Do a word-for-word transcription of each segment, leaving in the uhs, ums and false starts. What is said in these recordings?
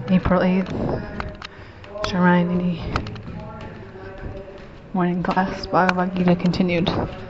April eighth, Serenity Morning Class, Bhagavad Gita continued.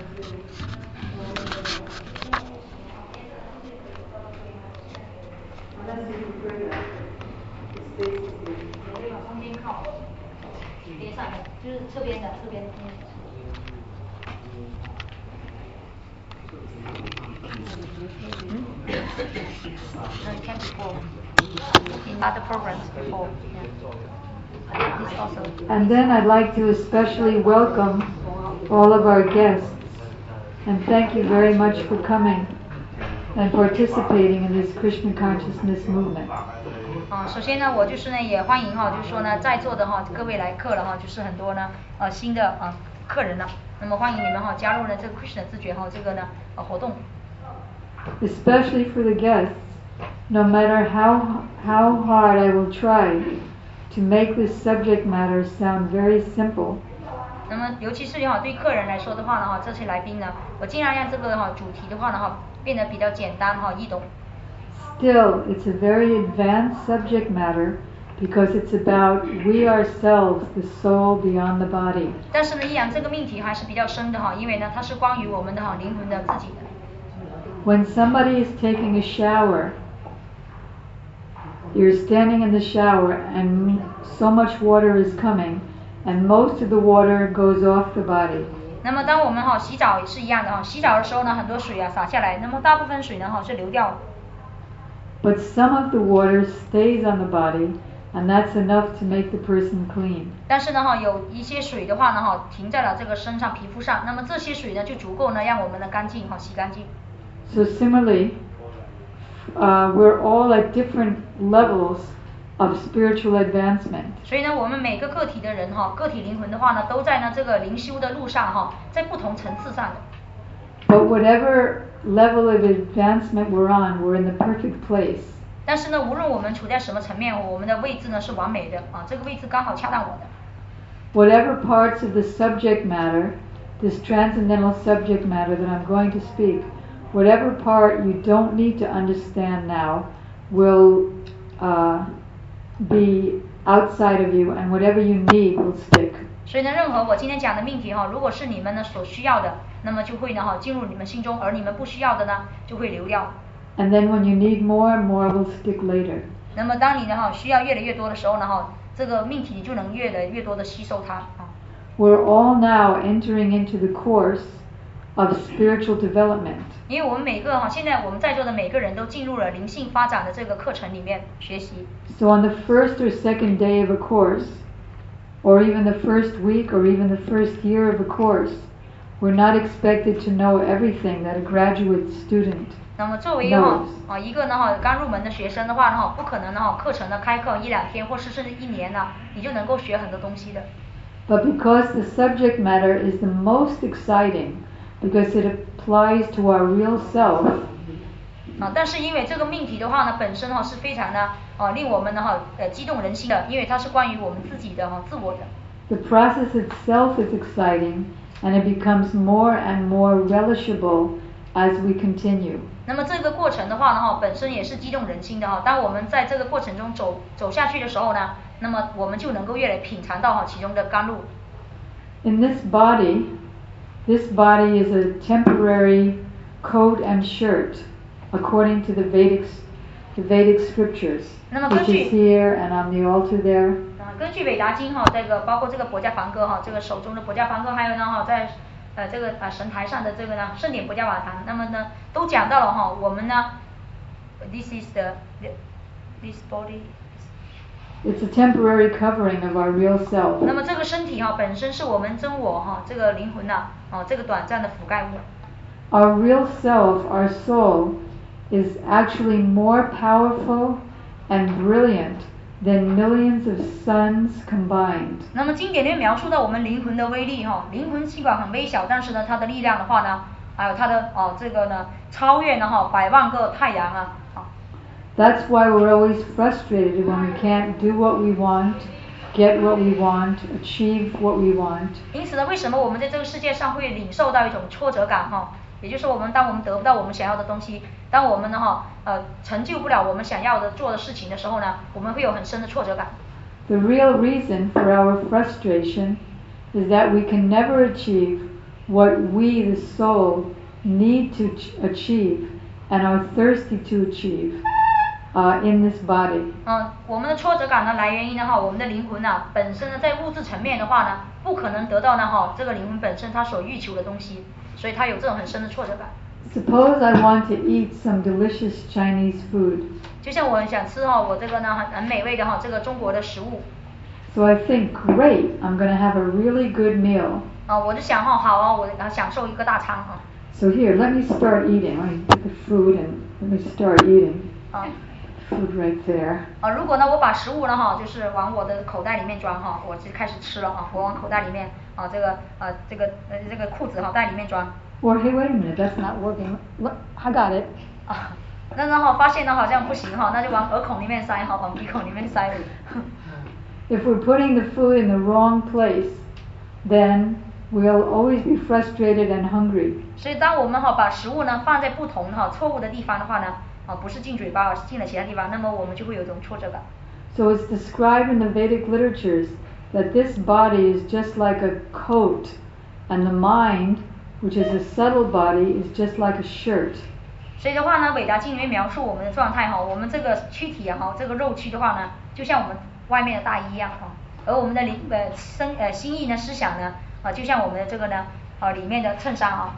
Other programs before. Yeah. This also. And then I'd like to especially welcome all of our guests and thank you very much for coming and participating in this Krishna consciousness movement. 啊，首先呢，我就是呢也欢迎哈，就是说呢，在座的哈各位来客了哈，就是很多呢呃新的啊客人呢，那么欢迎你们哈加入呢这个 Krishna 自觉哈这个呢呃活动。 Especially for the guests, no matter how how hard I will try to make this subject matter sound very simple. 那么尤其是哈对客人来说的话呢哈，这些来宾呢，我尽量让这个哈主题的话呢哈变得比较简单哈易懂。 Still, it's a very advanced subject matter because it's about we ourselves, the soul beyond the body. 但是呢，依然这个命题还是比较深的哈，因为呢它是关于我们的哈灵魂的自己的。 When somebody is taking a shower, you're standing in the shower and so much water is coming and most of the water goes off the body. 那么当我们哈洗澡也是一样的哈，洗澡的时候呢，很多水啊洒下来，那么大部分水呢哈是流掉。 But some of the water stays on the body, and that's enough to make the person clean. 但是呢哈，有一些水的话呢哈，停在了这个身上皮肤上，那么这些水呢就足够呢让我们的干净哈洗干净。 So similarly, uh, we're all at different levels of spiritual advancement. 所以呢，我们每个个体的人哈，个体灵魂的话呢，都在呢这个灵修的路上哈，在不同层次上的。 But whatever level of advancement we're on, we're in the perfect place. 但是呢，无论我们处在什么层面，我们的位置呢是完美的啊，这个位置刚好恰当我的。 Whatever parts of the subject matter, this transcendental subject matter that I'm going to speak, whatever part you don't need to understand now will uh, be outside of you, and whatever you need will stick. 所以呢，任何我今天讲的命题哈，如果是你们呢所需要的，那么就会呢哈进入你们心中，而你们不需要的呢就会流掉。 And then when you need more, more will stick later. 那么当你呢哈需要越来越多的时候呢哈，这个命题你就能越来越多的吸收它啊。 We're all now entering into the course of spiritual development. 因为我们每个哈，现在我们在座的每个人都进入了灵性发展的这个课程里面学习。 So on the first or second day of a course, or even the first week, or even the first year of a course, we're not expected to know everything that a graduate student 那么作为哈啊一个呢哈刚入门的学生的话呢哈，不可能呢哈课程呢开课一两天或是甚至一年呢，你就能够学很多东西的。 But because the subject matter is the most exciting, because it applies to our real self. 啊，但是因为这个命题的话呢，本身哈是非常的啊令我们呢哈呃激动人心的，因为它是关于我们自己的哈自我的。 The process itself is exciting, and it becomes more and more relishable as we continue. 那么这个过程的话呢哈，本身也是激动人心的哈。当我们在这个过程中走走下去的时候呢，那么我们就能够越来品尝到哈其中的甘露。 In this body, this body is a temporary coat and shirt, according to the Vedic, the Vedic scriptures, which is here and on the altar there. 啊，根据韦达经哈，这个包括这个薄伽梵歌哈，这个手中的薄伽梵歌，还有呢哈在呃这个啊神台上的这个呢圣典薄伽瓦坛，那么呢都讲到了哈，我们呢 ，this is the this body. It's a temporary covering of our real self. 那么这个身体哈本身是我们真我哈这个灵魂呐啊这个短暂的覆盖物。 Our real self, our soul, is actually more powerful and brilliant than millions of suns combined. 那么经典里面描述到我们灵魂的威力哈，灵魂尽管很微小，但是呢它的力量的话呢，还有它的哦这个呢超越呢哈百万个太阳啊。 That's why we're always frustrated when we can't do what we want, get what we want, achieve what we want. 因此呢，为什么我们在这个世界上会领受到一种挫折感哈？ 也就是我们当我们得不到我们想要的东西，当我们呢哈呃成就不了我们想要的做的事情的时候呢，我们会有很深的挫折感。 The real reason for our frustration is that we can never achieve what we, the soul, need to achieve and are thirsty to achieve uh, in this body. 嗯，我们的挫折感呢来源于呢哈，我们的灵魂呢本身呢在物质层面的话呢，不可能得到呢哈这个灵魂本身它所欲求的东西，所以它有这种很深的挫折感。 Suppose I want to eat some delicious Chinese food. 就像我想吃哈，我这个呢很很美味的哈这个中国的食物。 So I think, great, I'm going to have a really good meal. 啊，我就想哈，好啊，我享受一个大餐啊。 So here, let me start eating. Let me pick the food and let me start eating. 啊。 Food right there. 啊，如果呢我把食物呢哈，就是往我的口袋里面装哈，我就开始吃了啊，我往口袋里面啊这个呃这个呃这个裤子哈袋里面装。 Well, hey, wait a minute, that's not working. Look, I got it. 啊，那呢哈发现呢好像不行哈，那就往耳孔里面塞哈，往鼻孔里面塞。 If we're putting the food in the wrong place, then we'll always be frustrated and hungry. 所以当我们哈把食物呢放在不同哈错误的地方的话呢，啊不是进嘴巴，而是进了其他地方，那么我们就会有一种挫折感。 So it's described in the Vedic literatures that this body is just like a coat, and the mind, which is a subtle body, is just like a shirt. 所以的话呢，韦达经里面描述我们的状态哈，我们这个躯体啊哈，这个肉躯的话呢，就像我们外面的大衣一样啊，而我们的灵呃身呃心意呢思想呢啊，就像我们的这个呢啊里面的衬衫啊。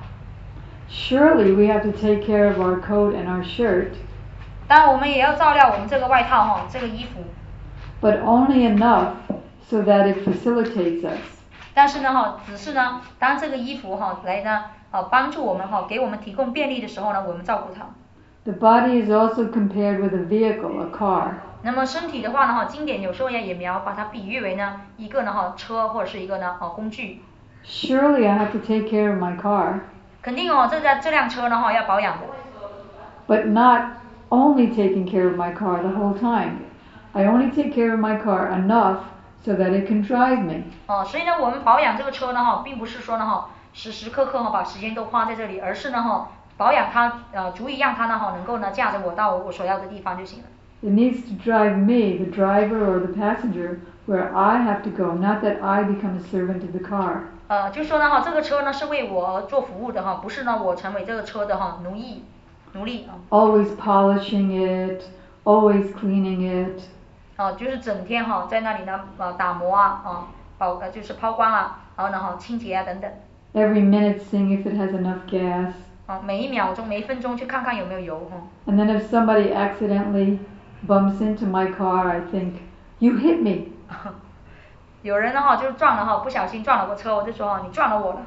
Surely we have to take care of our coat and our shirt. 当然我们也要照料我们这个外套哈，这个衣服。 But only enough so that it facilitates us. 但是呢哈，只是呢，当这个衣服哈来呢啊帮助我们哈，给我们提供便利的时候呢，我们照顾它。 The body is also compared with a vehicle, a car. 那么身体的话呢哈，经典有时候也也描把它比喻为呢一个呢哈车或者是一个呢啊工具。 Surely I have to take care of my car. 肯定哦，这辆这辆车呢哈要保养的。 But not only taking care of my car the whole time. I only take care of my car enough so that it can drive me. 哦，所以呢，我们保养这个车呢哈，并不是说呢哈时时刻刻哈把时间都花在这里，而是呢哈保养它呃足以让它呢哈能够呢驾着我到我所要的地方就行了。 It needs to drive me, the driver or the passenger, where I have to go, not that I become a servant of the car. 呃，就说呢哈，这个车呢是为我做服务的哈，不是呢我成为这个车的哈奴役奴隶啊。 Always polishing it, always cleaning it. 啊，就是整天哈在那里呢啊打磨啊啊保呃就是抛光啊，然后呢哈清洁啊等等。 Every minute seeing if it has enough gas. 啊，每一秒钟每一分钟去看看有没有油哈。 And then if somebody accidentally bumps into my car, I think, you hit me. 有人呢哈就撞了哈，不小心撞了我车，我就说哈你撞了我了。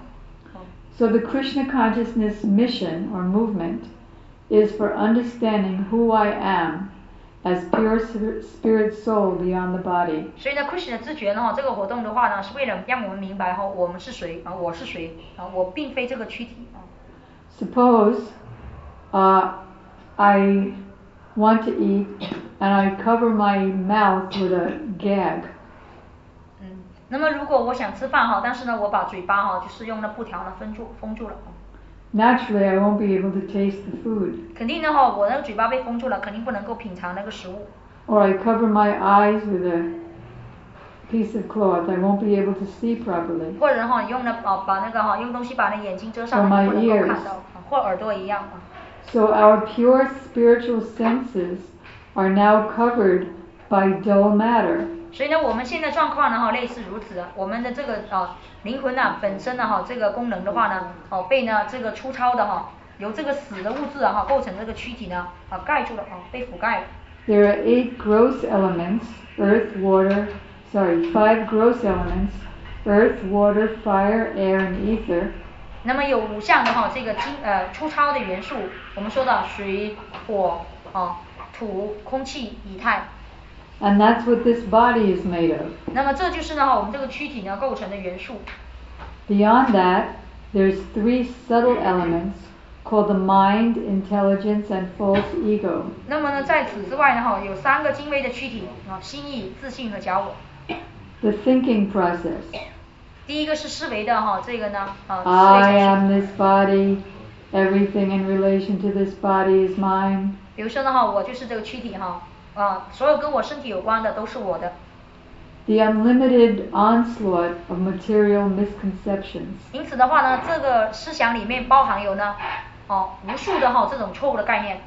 So the Krishna consciousness mission or movement is for understanding who I am as pure spirit soul beyond the body. 所以呢 Krishna 的知觉呢这个活动的话呢是为了让我们明白哈我们是谁啊，我是谁啊，我并非这个躯体啊。 Suppose uh, I want to eat and I cover my mouth with a gag. 嗯，那么如果我想吃饭哈，但是呢我把嘴巴哈就是用那布条呢封住封住了。 Naturally, I won't be able to taste the food. 肯定的哈，我那个嘴巴被封住了，肯定不能够品尝那个食物。 Or I cover my eyes with a piece of cloth. I won't be able to see properly. 或者哈用那啊把那个哈用东西把那眼睛遮上， Or my 不能够 ears. 看到，或耳朵一样啊。 So our pure spiritual senses are now covered by dull matter. 所以呢，我们现在状况呢哈类似如此啊，我们的这个啊灵魂呢本身呢哈这个功能的话呢，哦被呢这个粗糙的哈由这个死的物质啊哈构成这个躯体呢啊盖住了啊被覆盖了。 There are eight gross elements: earth, water. Sorry, five gross elements: earth, water, fire, air, and ether. 那么有五项的哈这个精呃粗糙的元素，我们说的水、火、啊土、空气、以太。 And that's what this body is made of. 那么这就是呢哈我们这个躯体呢构成的元素。 Beyond that, there's three subtle elements called the mind, intelligence, and false ego. 那么呢在此之外呢哈有三个精微的躯体啊心意、自信和假我。 The thinking process. 第一个是思维的哈这个呢啊 I am this body. everything in relation to this body is mine. 比如说呢哈，我就是这个躯体哈，啊，所有跟我身体有关的都是我的。 The unlimited onslaught of material misconceptions. 因此的话呢，这个思想里面包含有呢，哦，无数的哈这种错误的概念。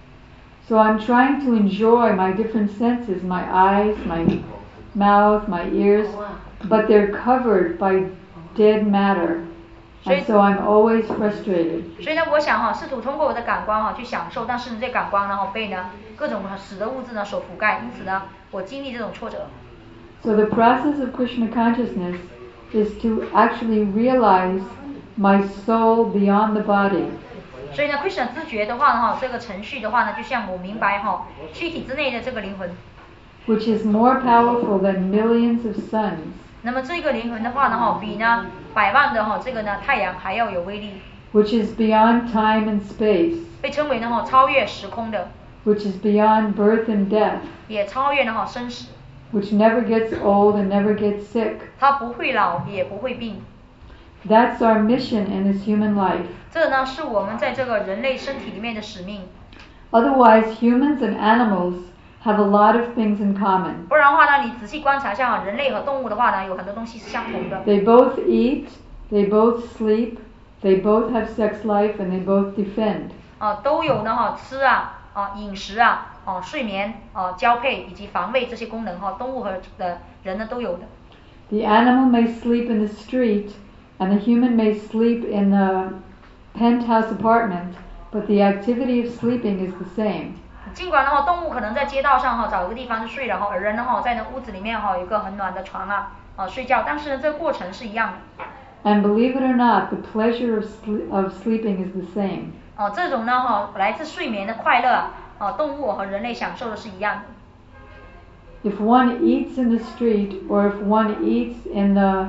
So I'm trying to enjoy my different senses, my eyes, my mouth, my ears, but they're covered by dead matter. And so I'm always frustrated. 所以呢，我想哈，试图通过我的感官哈去享受，但是呢，这感官呢哈被呢各种死的物质呢所覆盖，因此呢，我经历这种挫折。 So the process of Krishna consciousness is to actually realize my soul beyond the body. 所以呢 ，Krishna 知觉的话呢，哈，这个程序的话呢，就像我明白哈，躯体之内的这个灵魂。 Which is more powerful than millions of suns. 那么这个灵魂的话呢，哈，比呢百万的哈这个呢太阳还要有威力。 Which is beyond time and space. 被称为呢哈超越时空的。 Which is beyond birth and death. 也超越呢哈生死。 Which never gets old and never gets sick. 它不会老，也不会病。 That's our mission in this human life. 这呢是我们在这个人类身体里面的使命。 Otherwise, humans and animals have a lot of things in common. 不然的话呢，你仔细观察一下哈，人类和动物的话呢，有很多东西是相同的。 They both eat, they both sleep, they both have sex life, and they both defend. 啊，都有呢哈，吃啊，啊饮食啊，啊睡眠，啊交配以及防卫这些功能哈，动物和呃人呢都有的。 The animal may sleep in the street, and the human may sleep in the penthouse apartment, but the activity of sleeping is the same. 尽管呢哈，动物可能在街道上哈找一个地方去睡了哈，而人呢哈在那屋子里面哈有一个很暖的床啊啊睡觉，但是呢这个过程是一样的。 And believe it or not, the pleasure of sl- of sleeping is the same. 哦，这种呢哈来自睡眠的快乐啊，动物和人类享受的是一样的。 If one eats in the street or if one eats in the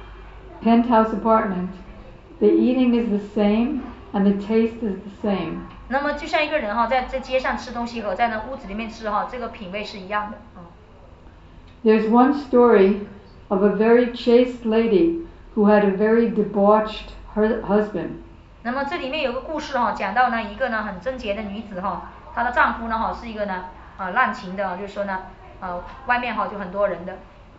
penthouse apartment, the eating is the same and the taste is the same. 那么就像一个人哈在在街上吃东西和在那屋子里面吃哈，这个品味是一样的。嗯。 There's one story of a very chaste lady who had a very debauched her husband. 那么这里面有个故事哈，讲到呢一个呢很贞洁的女子哈，她的丈夫呢哈是一个呢啊滥情的，就是说呢呃外面哈就很多人的。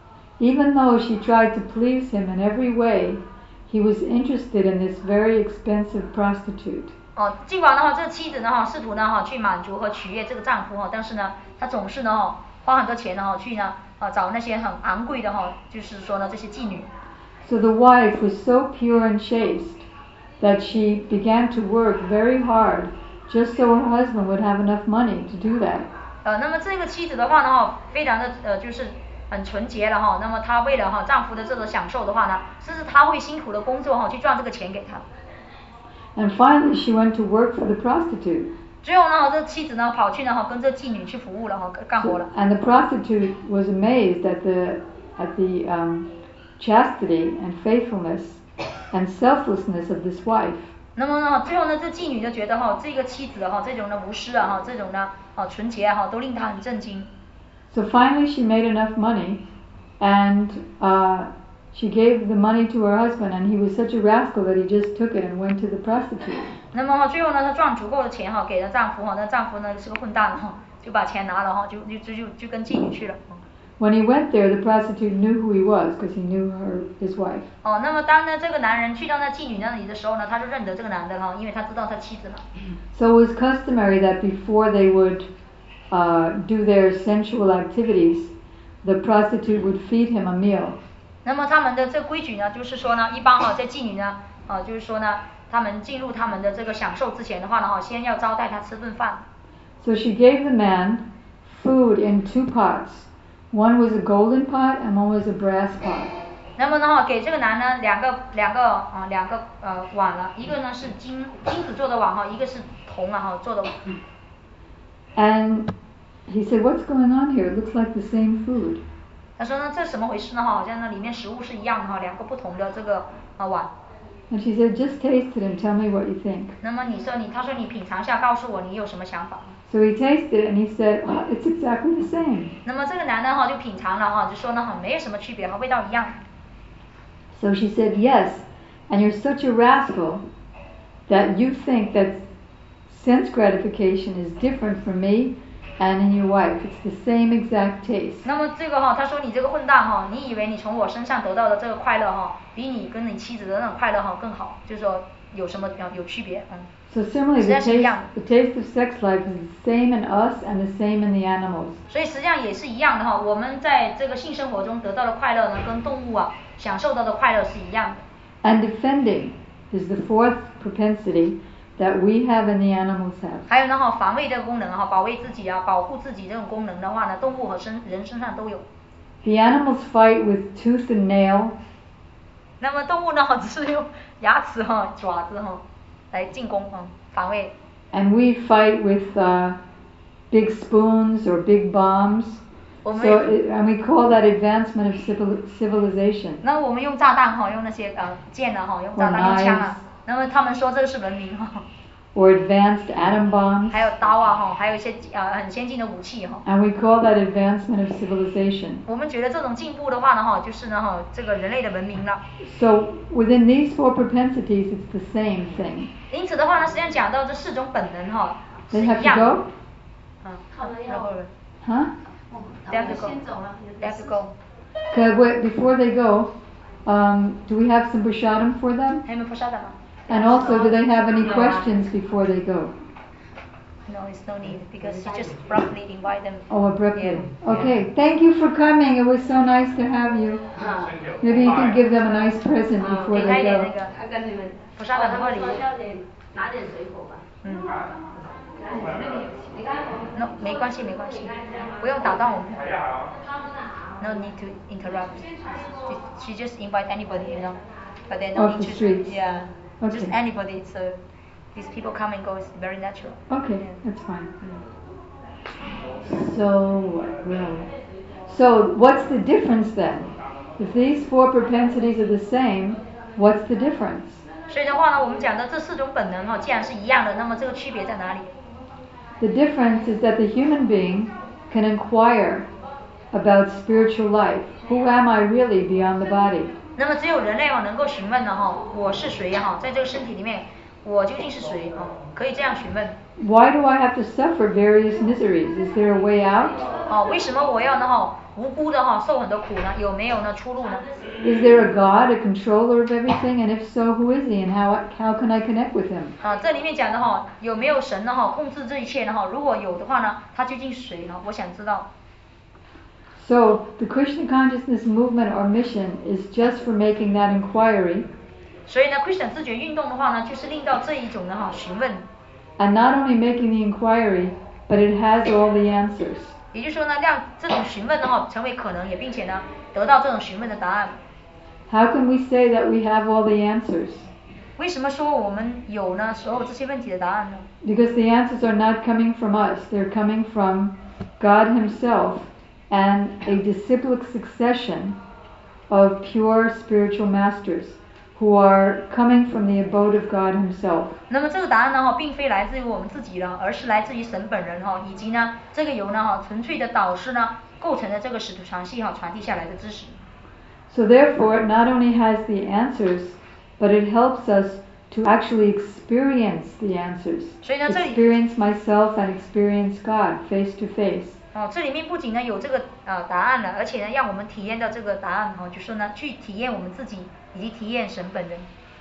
Even though she tried to please him in every way, he was interested in this very expensive prostitute. 哦，尽管呢哈这妻子呢哈试图呢哈去满足和取悦这个丈夫哈，但是呢她总是呢哈花很多钱呢哈去呢啊找那些很昂贵的哈，就是说呢这些妓女。 So the wife was so pure and chaste that she began to work very hard just so her husband would have enough money to do that. 呃，那么这个妻子的话呢哈，非常的呃就是很纯洁了哈，那么她为了哈丈夫的这个享受的话呢，甚至她会辛苦的工作哈去赚这个钱给他。 And finally she went to work for the prostitute. 最后呢，这妻子呢跑去呢哈跟这妓女去服务了哈，干活了。 And the prostitute was amazed at the at the um, chastity and faithfulness and selflessness of this wife. 那么呢，最后呢，这妓女就觉得哈，这个妻子哈，这种的无私啊哈，这种呢啊纯洁啊哈，都令她很震惊。 So finally she made enough money, and uh, she gave the money to her husband, and he was such a rascal that he just took it and went to the prostitute. 那么最后呢，她赚足够的钱哈，给了丈夫哈，那丈夫呢是个混蛋哈，就把钱拿了哈，就就就就就跟妓女去了。 When he went there, the prostitute knew who he was because he knew her, his wife. 哦，那么当呢这个男人去到那妓女那里的时候呢，他就认得这个男的哈，因为他知道他妻子嘛。 So it was customary that before they would uh, do their sensual activities, the prostitute would feed him a meal. 那么他们的这个规矩呢，就是说呢，一般哈在妓女呢，啊就是说呢，他们进入他们的这个享受之前的话呢，哈先要招待他吃顿饭。 So she gave the man food in two pots. One was a golden pot and one was a brass pot. 那么呢哈，给这个男呢两个两个啊两个呃碗了，一个呢是金金子做的碗哈，一个是铜啊哈做的碗。 And he said, "What's going on here? It looks like the same food." 他说呢，这什么回事呢？哈，好像那里面食物是一样的哈，两个不同的这个啊碗。 And she said, "Just taste it and tell me what you think." 那么你说你，他说你品尝一下，告诉我你有什么想法。 So he tasted it and he said, oh, "It's exactly the same." 那么这个男的哈就品尝了哈，就说呢哈没有什么区别哈，味道一样。 So she said, "Yes, and you're such a rascal that you think that sense gratification is different from me and in your wife. It's the same exact taste. 那么这个哈，他说你这个混蛋哈，你以为你从我身上得到的这个快乐哈，比你跟你妻子的那种快乐哈更好，就是说有什么有区别？嗯。 So similarly, the taste, the taste of sex life is the same in us and the same in the animals. 所以实际上也是一样的哈，我们在这个性生活中得到的快乐呢，跟动物啊享受到的快乐是一样的。 And defending is the fourth propensity that we have and the animals have. 还有呢哈，防卫这个功能哈，保卫自己啊，保护自己这种功能的话呢，动物和身人身上都有。 The animals fight with tooth and nail. 那么动物呢，只是用牙齿哈、爪子哈来进攻啊、防卫。 And we fight with uh, big spoons or big bombs. So it, and we call that advancement of civil, civilization. 那我们用炸弹哈，用那些呃剑啊哈，用炸弹、用枪啊。那么他们说这个是文明哈。 Or advanced atom bombs. 还有刀啊哈，还有一些呃很先进的武器哈。 And we call that advancement of civilization. 我们觉得这种进步的话呢哈，就是呢哈这个人类的文明了。 So within these four propensities, it's the same thing. 因此的话呢，实际上讲到这四种本能哈是 They 一 have 样 to 的。 go? 嗯，然后 Huh? They have to go. They have to go. Okay, wait, before they go, um, do we have some prasadam for them? 还有没有prasadam吗？ And also, do they have any questions before they go? No, it's no need because you just abruptly invite them. Oh, abruptly. Yeah. Okay, thank you for coming. It was so nice to have you. Maybe you can give them a nice present before 给他一 they 点 go. 那个prasadam的礼物。嗯。No， 没关系，没关系，不用打断我们。No need to interrupt. She just invite anybody, you know. But then no Off the need to. streets. Yeah. Okay. Just anybody. So these people come and go. It's very natural. Okay, Yeah. that's fine. So, what? Well, so what's the difference then? If these four propensities are the same, what's the difference? 所以的话呢，我们讲的这四种本能哈，既然是一样的，那么这个区别在哪里？ The difference is that the human being can inquire about spiritual life. Who am I really beyond the body? 那么只有人类哈能够询问的哈，我是谁哈，在这个身体里面，我究竟是谁啊？可以这样询问。 Why do I have to suffer various miseries? Is there a way out? 哦，为什么我要呢哈无辜的哈受很多苦呢？有没有呢出路呢？ Is there a God, a controller of everything? And if so, who is he? And how how can I connect with him? 啊，这里面讲的哈有没有神呢哈控制这一切呢哈？如果有的话呢，他究竟是谁呢？我想知道。 So the Krishna consciousness movement or mission is just for making that inquiry. 所以呢 ，Krishna 自觉运动的话呢，就是令到这一种的哈询问。 And not only making the inquiry, but it has all the answers. 也就是说呢，让这种询问的哈成为可能，也并且呢得到这种询问的答案。 How can we say that we have all the answers? 为什么说我们有呢所有这些问题的答案呢？ Because the answers are not coming from us. They're coming from God himself and a disciplic succession of pure spiritual masters who are coming from the abode of God himself. 那么这个答案呢哈，并非来自于我们自己了，而是来自于神本人哈，以及呢这个由呢哈纯粹的导师呢构成的这个使徒传系哈传递下来的知识。 So therefore, it not only has the answers, but it helps us to actually experience the answers. 所以呢，这里 Experience myself and experience God face to face. 哦，这里面不仅呢有这个呃答案了，而且呢让我们体验到这个答案哈，就是呢去体验我们自己以及体验神本人。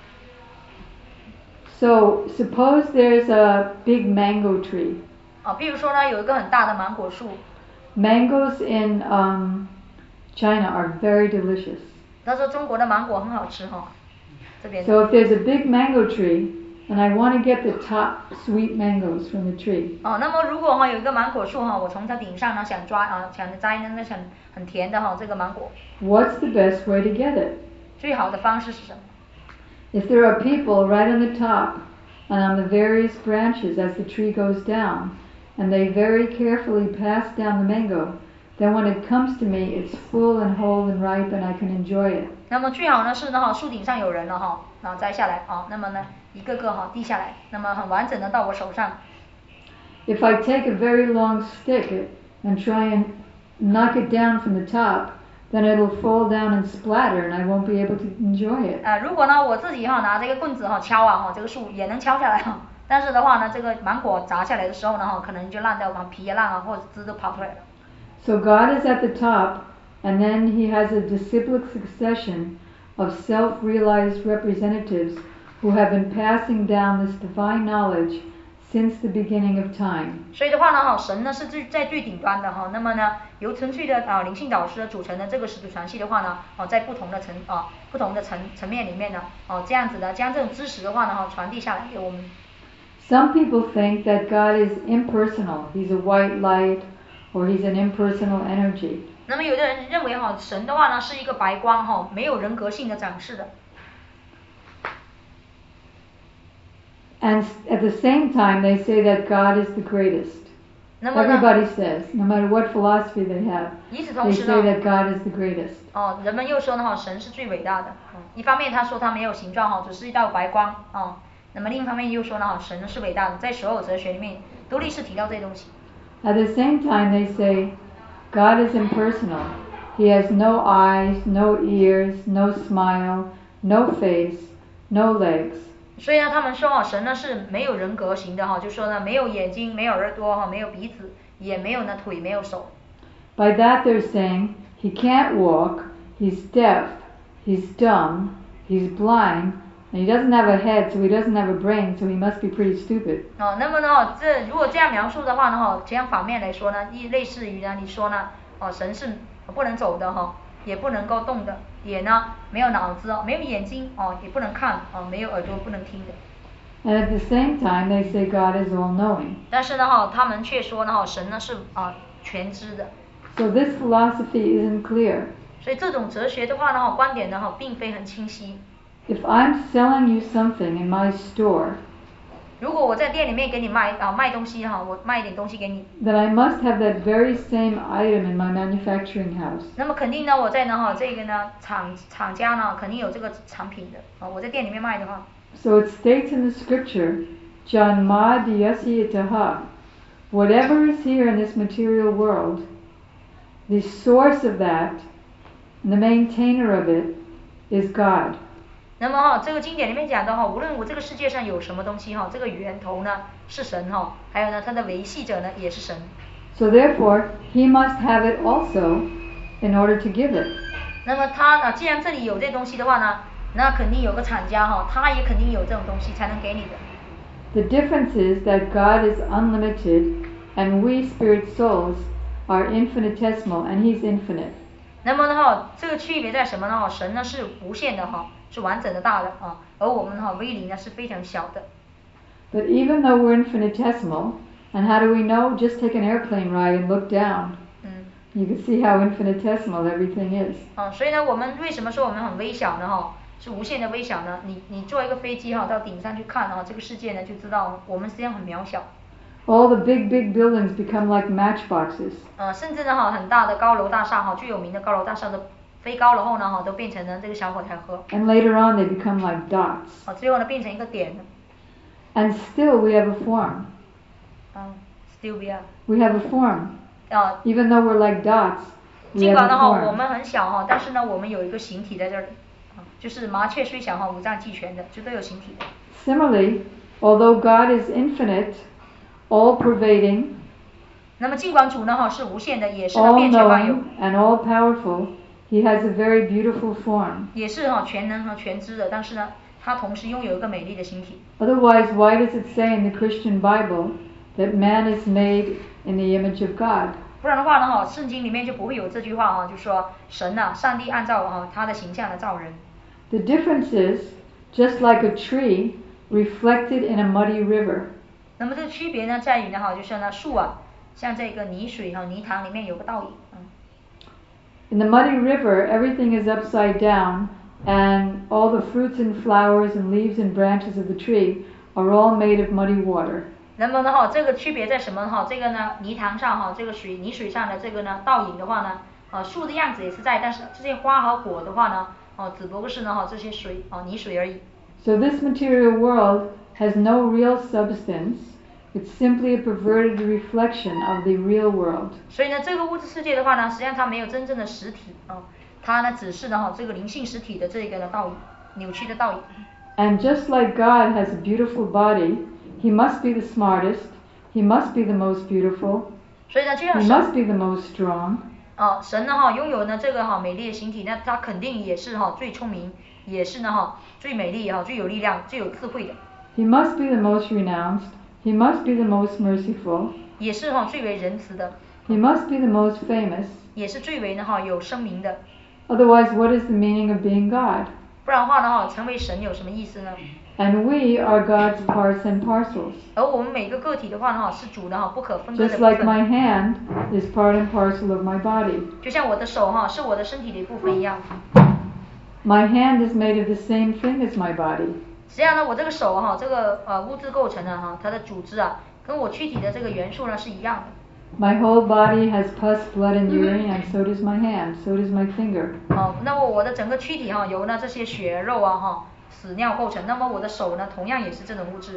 So suppose there's a big mango tree. 啊，比如说呢有一个很大的芒果树。 Mangoes in um, China are very delicious. 他说中国的芒果很好吃哈，这边。 So if there's a big mango tree, and I want to get the top sweet mangoes from the tree. 哦，那么如果哈有一个芒果树哈，我从它顶上呢想抓啊想摘呢那很很甜的哈这个芒果。 What's the best way to get it? 最好的方式是什么？ If there are people right on the top and on the various branches as the tree goes down, and they very carefully pass down the mango, then when it comes to me, it's full and whole and ripe, and I can enjoy it. 那么最好呢是呢哈树顶上有人了哈，然后摘下来啊，那么呢一个个哈递下来，那么很完整的到我手上。 If I take a very long stick and try and knock it down from the top, then it'll fall down and splatter and I won't be able to enjoy it. 呃，如果呢我自己哈拿这个棍子哈敲啊哈，这个树也能敲下来哈，但是的话呢，这个芒果砸下来的时候呢哈，可能就烂掉，把皮也烂啊，或者枝都跑出来了。 So God is at the top, and then He has a disciplic succession of self-realized representatives who have been passing down this divine knowledge since the beginning of time. 所以的话呢，哈，神呢是最在最顶端的哈，那么呢，由纯粹的啊灵性导师组成的这个使徒传系的话呢，哦，在不同的层啊不同的层层面里面呢，哦，这样子的将这种知识的话呢，哈，传递下来给我们。 Some people think that God is impersonal. He's a white light, or He's an impersonal energy. 那么有的人认为哈，神的话呢是一个白光哈，没有人格性的展示的。 And at the same time, they say that God is the greatest. Everybody says, no matter what philosophy they have, they say that God is the greatest. 哦，人们又说呢哈，神是最伟大的。嗯，一方面他说他没有形状哈，只是一道白光啊。那么另一方面又说呢哈，神呢是伟大的，在所有哲学里面都历史提到这些东西。 At the same time, they say God is impersonal. He has no eyes, no ears, no smile, no face, no legs. 所以呢，他们说啊，神呢是没有人格型的哈，就说呢没有眼睛，没有耳朵哈，没有鼻子，也没有呢腿，没有手。 By that they're saying he can't walk, he's deaf, he's dumb, he's blind, and he doesn't have a head, so he doesn't have a brain, so he must be pretty stupid. 哦，那么呢，这如果这样描述的话呢，哈，这样反面来说呢，一类似于呢，你说呢，哦，神是不能走的哈，也不能够动的。也呢没有脑子哦，没有眼睛哦，也不能看哦，没有耳朵不能听的。 And at the same time, they say God is all-knowing. 但是呢哈，他们却说呢哈，神呢是啊全知的。 So this philosophy isn't clear. 所以这种哲学的话呢哈，观点呢哈，并非很清晰。 If I'm selling you something in my store, 如果我在店里面给你卖啊卖东西哈，我卖一点东西给你， then I must have that very same item in my manufacturing house. 那么肯定呢，我在呢哈这个呢厂厂家呢肯定有这个产品的啊，我在店里面卖的话。 So it states in the scripture, Janma diyasiyataha, whatever is here in this material world, the source of that, and the maintainer of it, is God. 那么哈，这个经典里面讲的哈，无论我这个世界上有什么东西哈，这个源头呢是神哈，还有呢它的维系者呢也是神。 So therefore, he must have it also in order to give it. 那么他啊，既然这里有这东西的话呢，那肯定有个厂家哈，他也肯定有这种东西才能给你的。 The difference is that God is unlimited, and we spirit souls are infinitesimal, and He's infinite. 那么呢哈，这个区别在什么呢？神呢是无限的哈。是完整的大的啊，而我们哈微灵呢是非常小的。 But even though we're infinitesimal, and how do we know? Just take an airplane ride and look down. 嗯。 You can see how infinitesimal everything is. 啊，所以呢，我们为什么说我们很微小呢？哈，是无限的微小呢？你你坐一个飞机哈到顶上去看哈，这个世界呢就知道我们实际上很渺小。 All the big big buildings become like matchboxes. 呃，甚至呢哈很大的高楼大厦哈，最有名的高楼大厦的。飞高了后呢，哈，都变成了这个小火柴盒。 And later on, they become like dots. 啊，最后呢，变成一个点。 And still, we have a form. 嗯 ，still we have. We have a form. 啊。 Even though we're like dots, we have a form. 尽管呢哈，我们很小哈，但是呢，我们有一个形体在这里。啊，就是麻雀虽小哈，五脏俱全的，就都有形体的。 Similarly, although God is infinite, all-pervading. 那么尽管主呢哈是无限的，也是呢遍全万有。 All-knowing and all-powerful. He has a very beautiful form. 也是哈全能和全知的，但是呢，他同时拥有一个美丽的形体。 Otherwise, why does it say in the Christian Bible that man is made in the image of God? 不然的话呢哈，圣经里面就不会有这句话哈，就说神呐，上帝按照哈他的形象来造人。 The difference is, just like a tree reflected in a muddy river. 那么这个区别呢，在于呢哈，就是呢树啊，像这个泥水哈泥塘里面有个倒影。嗯。 In the muddy river, everything is upside down, and all the fruits and flowers and leaves and branches of the tree are all made of muddy water. 那么呢哈，这个区别在什么哈？这个呢，泥塘上哈，这个水泥水上的这个呢倒影的话呢，呃，树的样子也是在，但是这些花和果的话呢，哦，只不过是呢哈这些水哦泥水而已。 So this material world has no real substance, It's simply a perverted reflection of the real world. 所以呢，这个物质世界的话呢，实际上它没有真正的实体啊，它呢只是呢哈这个灵性实体的这个的倒影，扭曲的倒影。 And just like God has a beautiful body, He must be the smartest, He must be the most beautiful, 所以呢，就像 He 神 must be the most strong. 啊，神呢哈拥有呢这个哈美丽的形体，那他肯定也是哈最聪明，也是呢哈最美丽哈最有力量、最有智慧的。 He must be the most renounced, He must be the most merciful, 也是哈最为仁慈的， He must be the most famous. 也是最为呢哈有声名的。 Otherwise, what is the meaning of being God? 不然的话呢哈，成为神有什么意思呢？ And we are God's parts and parcels. 而我们每个个体的话呢哈，是主的哈不可分割的 Just 部 like my 分。 hand is part and parcel of my body. 就像我的手哈是我的身体的一部分一样。 My hand is made of the same thing as my body. 实际上呢，我这个手哈，这个呃物质构成的哈，它的组织啊，跟我躯体的这个元素呢是一样的。 My whole body has pus, blood, and urine, and so does my hand, so does my finger. 哦，那么我的整个躯体哈，由呢这些血肉啊哈、屎尿构成。那么我的手呢，同样也是这种物质。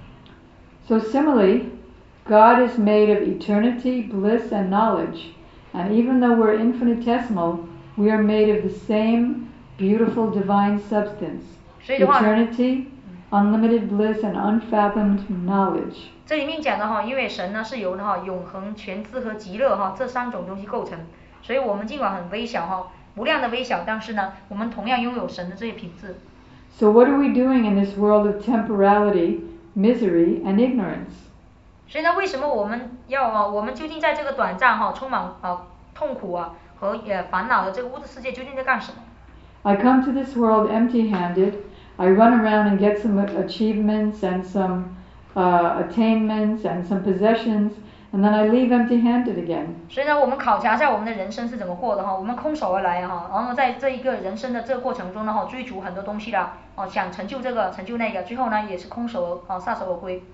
So similarly, God is made of eternity, bliss, and knowledge. And even though we're infinitesimal, we are made of the same beautiful divine substance. 所以的话， Eternity, unlimited bliss, and unfathomed knowledge. 这里面讲的哈，因为神呢是由呢哈永恒、全知和极乐哈这三种东西构成，所以我们尽管很微小哈，无量的微小，但是呢，我们同样拥有神的这些品质。 So what are we doing in this world of temporality, misery, and ignorance? 所以呢，为什么我们要啊？我们究竟在这个短暂哈、充满啊痛苦啊和呃烦恼的这个物质世界究竟在干什么？ I come to this world empty-handed. I run around and get some achievements and some uh, attainments and some possessions, and then I leave empty-handed again. 所以呢，我们考察一下我们的人生是怎么过的哈。我们空手而来哈，然后在这一个人生的这个过程中呢哈，追逐很多东西啦，哦，想成就这个成就那个，最后呢也是空手而啊撒手而归。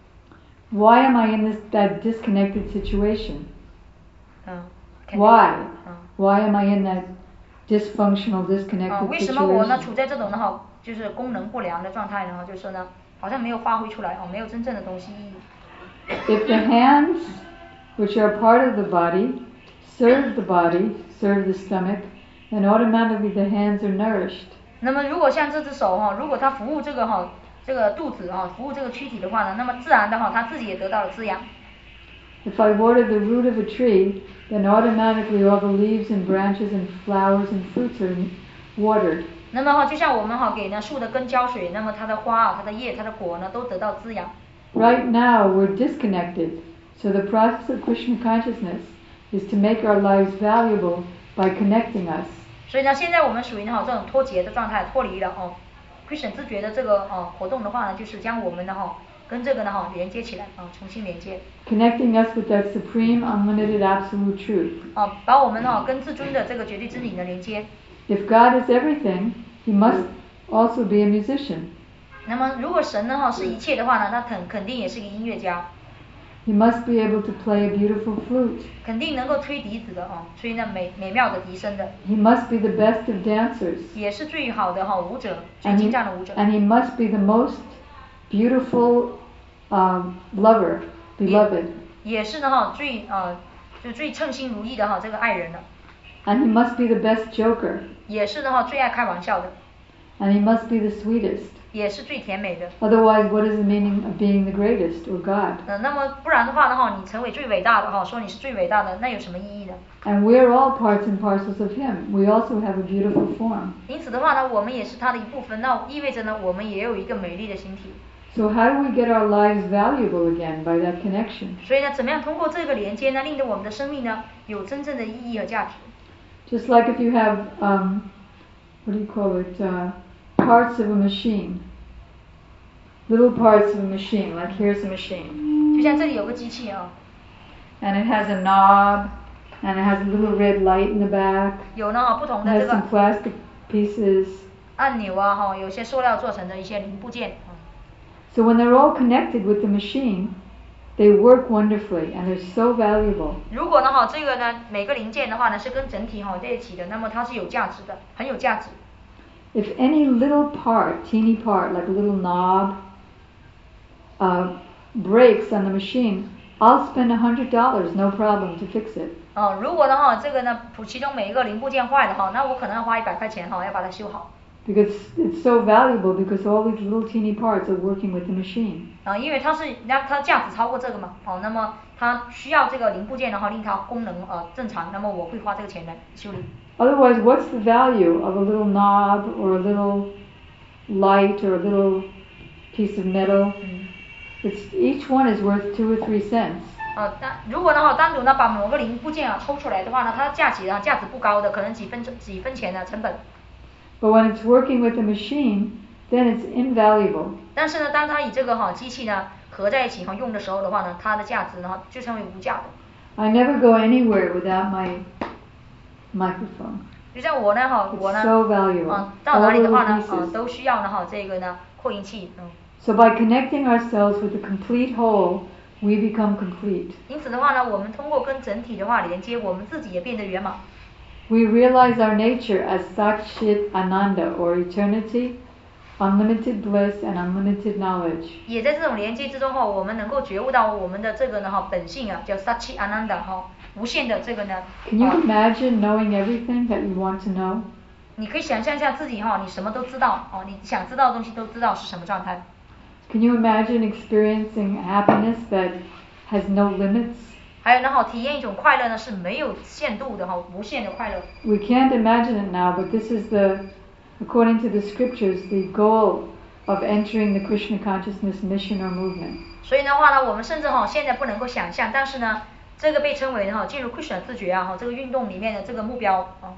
Why am I in this that disconnected situation? 嗯。 Why? 嗯。 Why am I in that dysfunctional, 啊， disconnected 为什么我呢 situation? 处在这种呢哈，就是功能不良的状态呢？哈，就是说呢，好像没有发挥出来哦，没有真正的东西意义。 If the hands, which are part of the body, serve the body, serve the stomach, then automatically the hands are nourished. 那么如果像这只手哈，如果它服务这个哈这个肚子哈，服务这个躯体的话呢，那么自然的哈，它自己也得到了滋养。 If I water the root of a tree, then automatically all the leaves and branches and flowers and fruits are watered. 那么哈，就像我们哈给呢树的根浇水，那么它的花啊、它的叶、它的果呢，都得到滋养。 Right now we're disconnected, so the process of Krishna consciousness is to make our lives valuable by connecting us. 所以呢，现在我们属于呢哈这种脱节的状态，脱离了哦，Krishna知觉的这个哦活动的话呢，就是将我们的哈跟这个呢哈连接起来啊，重新连接。 Connecting us with that supreme, unlimited, absolute truth. 啊，把我们哈跟至尊的这个绝对真理呢连接。 If God is everything, He must also be a musician. 那么如果神呢哈是一切的话呢，那肯肯定也是一个音乐家， He must be able to play a beautiful flute. 肯定能够吹笛子的哦，吹那美美妙的笛声的， He must be the best of dancers. 也是最好的哈舞者，最 And 精 he, 湛的舞者。 and he must be the most beautiful um, lover, beloved. 也是呢哈最呃就最称心如意的哈这个爱人的， And he must be the best joker. 也是呢哈最爱开玩笑的， And he must be the sweetest. 也是最甜美的。 Otherwise, what is the meaning of being the greatest or God? 呃，那么不然的话呢哈，你成为最伟大的哈，说你是最伟大的，那有什么意义呢？ And we are all parts and parcels of him. We also have a beautiful form. 因此的话呢，我们也是他的一部分，那意味着呢，我们也有一个美丽的形体。 So how do we get our lives valuable again by that connection? 所以呢，怎么样通过这个连接呢，令得我们的生命呢有真正的意义和价值？ Just like if you have, um, what do you call it, uh, parts of a machine. Little parts of a machine, like here's a machine. 就像这里有个机器啊， And it has a knob, and it has a little red light in the back. 有呢哈不同 It 的 has 这 some 个 plastic pieces. 按钮啊哈，有些塑料做成的一些零部件。 So when they're all connected with the machine, they work wonderfully and they're so valuable. 如果呢哈这个呢每个零件的话呢是跟整体哈在一起的，那么它是有价值的，很有价值。 If any little part, teeny part, like a little knob, uh, breaks on the machine, I'll spend a hundred dollars, no problem, to fix it. 哦，如果的话，这个呢，其中每一个零部件坏了哈，那我可能要花一百块钱哈，要把它修好。 Because it's so valuable because all these little teeny parts are working with the machine. 啊，因为它是那它价值超过这个嘛，哦，那么它需要这个零部件的话，令它功能呃正常，那么我会花这个钱来修理。 Otherwise, what's the value of a little knob or a little light or a little piece of metal? 嗯。 It's each one is worth two or three cents. 呃，单如果呢哈单独呢把某个零部件啊抽出来的话呢，它的价值啊价值不高的，可能几分几分钱的成本。 But when it's working with the machine, then it's invaluable. 但是呢，当它与这个哈机器呢合在一起哈用的时候的话呢，它的价值呢就成为无价的。 I never go anywhere without my microphone. 就像我呢哈，我呢， so valuable. 啊，到哪里的话呢， All 啊 the 都需要呢哈这个呢扩音器，嗯。 So by connecting ourselves with the complete whole, we become complete. 因此的话呢，我们通过跟整体的话连接，我们自己也变得圆满。 We realize our nature as Satchit Ananda, or eternity, unlimited bliss, and unlimited knowledge. 也在这种连接之中哈，我们能够觉悟到我们的这个呢哈本性啊，叫 Satchit Ananda 哈，无限的这个呢。 Can you imagine knowing everything that you want to know? 你可以想象一下自己哈，你什么都知道哦，你想知道的东西都知道是什么状态。 Can you imagine experiencing happiness that has no limits? 还有呢哈，体验一种快乐呢是没有限度的哈，无限的快乐。 We can't imagine it now, but this is the, according to the scriptures, the goal of entering the Krishna consciousness mission or movement. 所以的话呢，我们甚至哈现在不能够想象，但是呢，这个被称为哈进入 Krishna 自觉啊哈这个运动里面的这个目标啊。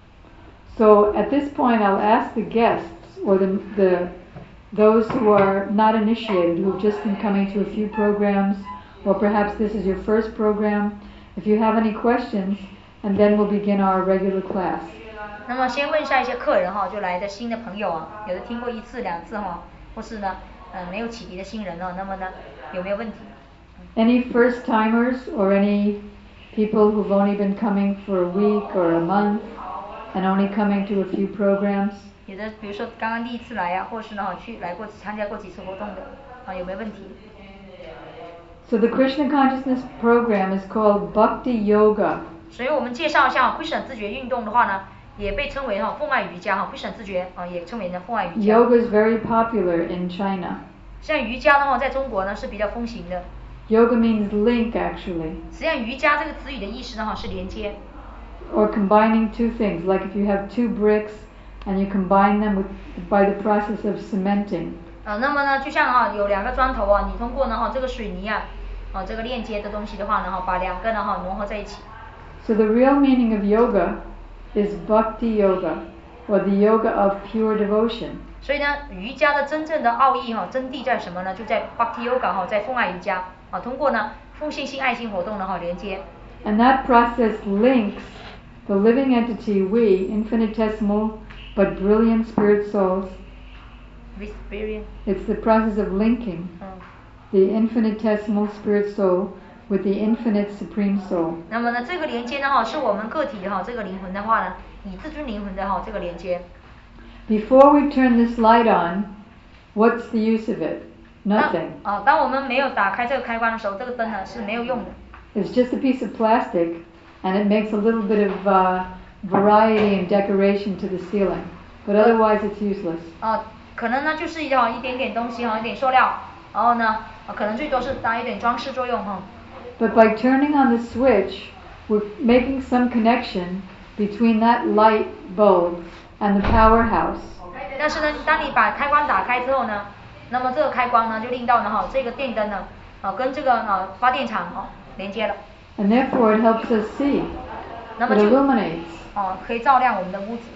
So at this point, I'll ask the guests or the the those who are not initiated, who have just been coming to a few programs, or perhaps this is your first program, if you have any questions, and then we'll begin our regular class. 那么先问一下一些客人哈，就来的新的朋友啊，有的听过一次两次哈，或是呢，呃没有启迪的新人呢，那么呢有没有问题？ Any first timers or any people who've only been coming for a week or a month and only coming to a few programs? 有的比如说刚刚第一次来呀、啊，或是呢去来过参加过几次活动的啊，有没有问题？ So the Krishna Consciousness program is called Bhakti Yoga. 所以我们介绍一下 Krishna 自觉运动的话呢，也被称为哈奉爱瑜伽哈 ，Krishna 自觉啊也称为呢奉爱瑜伽。 Yoga is very popular in China. 像瑜伽的话，在中国呢是比较风行的。 Yoga means link actually. 实际上瑜伽这个词语的意思呢哈是连接。 Or combining two things, like if you have two bricks and you combine them with, by the process of cementing. 呃，那么呢，就像哈有两个砖头啊，你通过呢哈这个水泥啊，啊这个链接的东西的话呢哈，把两个呢哈融合在一起。 So the real meaning of yoga is bhakti yoga, or the yoga of pure devotion. 所以呢，瑜伽的真正的奥义哈真谛在什么呢？就在 Bhakti Yoga 哈，在奉爱瑜伽啊，通过呢奉献性爱心活动呢哈连接。 And that process links the living entity we, infinitesimal but brilliant spirit souls. Experience. It's the process of linking 嗯。 the infinitesimal spirit soul with the infinite supreme soul. 那么呢，这个连接呢哈，是我们个体哈这个灵魂的话呢，以至尊灵魂的哈这个连接。 Before we turn this light on, what's the use of it? Nothing. 当啊，当我们没有打开这个开关的时候，这个灯呢是没有用的。 It's just a piece of plastic, and it makes a little bit of uh, variety and decoration to the ceiling. But otherwise, it's useless. 啊，可能呢就是一哈一点点东西哈，一点塑料，然后呢，啊可能最多是搭一点装饰作用哈。 But by turning on the switch, we're making some connection between that light bulb and the powerhouse. 但是呢，当你把开关打开之后呢，那么这个开关呢就令到呢哈这个电灯呢，啊跟这个啊发电厂哈连接了。 And therefore, it helps us see. 那么 It 就 illuminates. 哦可以照亮我们的屋子。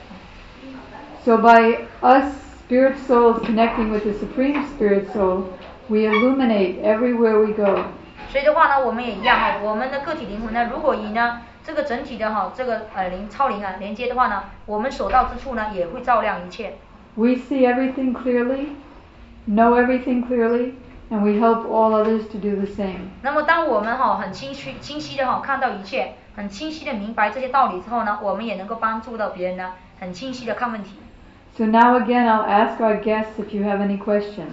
So by us spirit souls connecting with the Supreme Spirit Soul, we illuminate everywhere we go. 所以的话呢，我们也一样哈，我们的个体灵魂呢，如果以呢这个整体的哈这个呃灵超灵啊连接的话呢，我们所到之处呢也会照亮一切。 We see everything clearly, know everything clearly, and we help all others to do the same. 那么当我们哈很清晰清晰的哈看到一切，很清晰的明白这些道理之后呢，我们也能够帮助到别人呢，很清晰的看问题。 So now again, I'll ask our guests if you have any questions.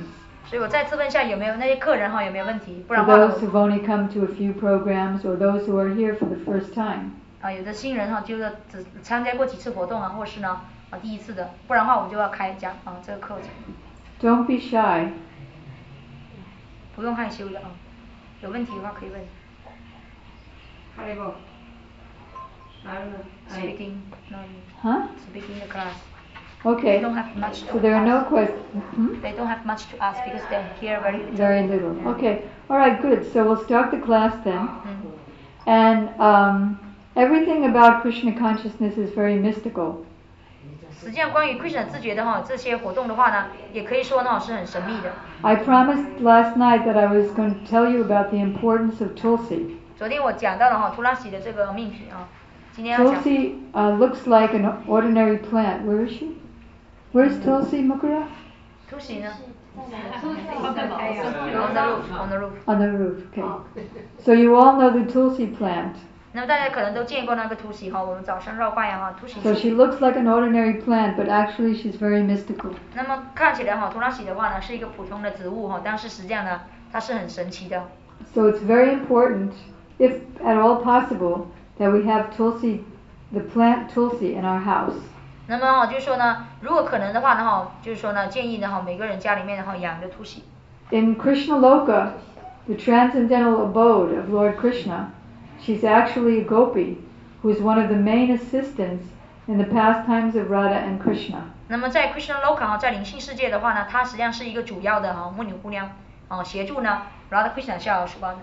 所以我再次问一下有没有那些客人哈有没有问题，不 For 然的话 those who've only come to a few programs or those who are here for the first time. 啊有的新人哈就是只参加过几次活动啊，或是呢啊第一次的，不然的话我们就要开讲啊这个课程。 Don't be shy. 不用害羞的啊，有问题的话可以问。Speaking, no, Huh? speaking the class. Okay. They don't have much to So there are no ask. questions. Hmm? They don't have much to ask because they're here very little. Very little. Yeah. Okay. All right. Good. So we'll start the class then. 嗯 And um, everything about Krishna consciousness is very mystical. 实际上关于 Krishna 自觉的哈这些活动的话呢，也可以说呢是很神秘的。 I promised last night that I was going to tell you about the importance of Tulsi. 昨天我讲到了哈图拉西的这个命题啊，今天要讲。 Tulsi uh, looks like an ordinary plant. Where is she? Where's Tulsi Mukura? 突袭呢 On the roof, on the roof. On the roof. Okay. So you all know the Tulsi plant. 那么大家可能都见过那个突袭哈，我们早上绕拜呀哈突袭 So she 树。 looks like an ordinary plant, but actually she's very mystical. 那么看起来哈图拉西的话呢是一个普通的植物哈，但是实际上呢它是很神奇的。 So it's very important, if at all possible, that we have Tulsi, the plant Tulsi in our house. 那么哈就是说呢，如果可能的话呢哈，就是说呢建议呢哈每个人家里面呢哈养个突袭。 In Krishnaloka, the transcendental abode of Lord Krishna, she's actually a gopi, who is one of the main assistants in the pastimes of Radha and Krishna. 那么在 Krishna Loka 哈，在灵性世界的话呢，它实际上是一个主要的哈牧女姑娘，啊协助呢 Radha Krishna 下尔书包的。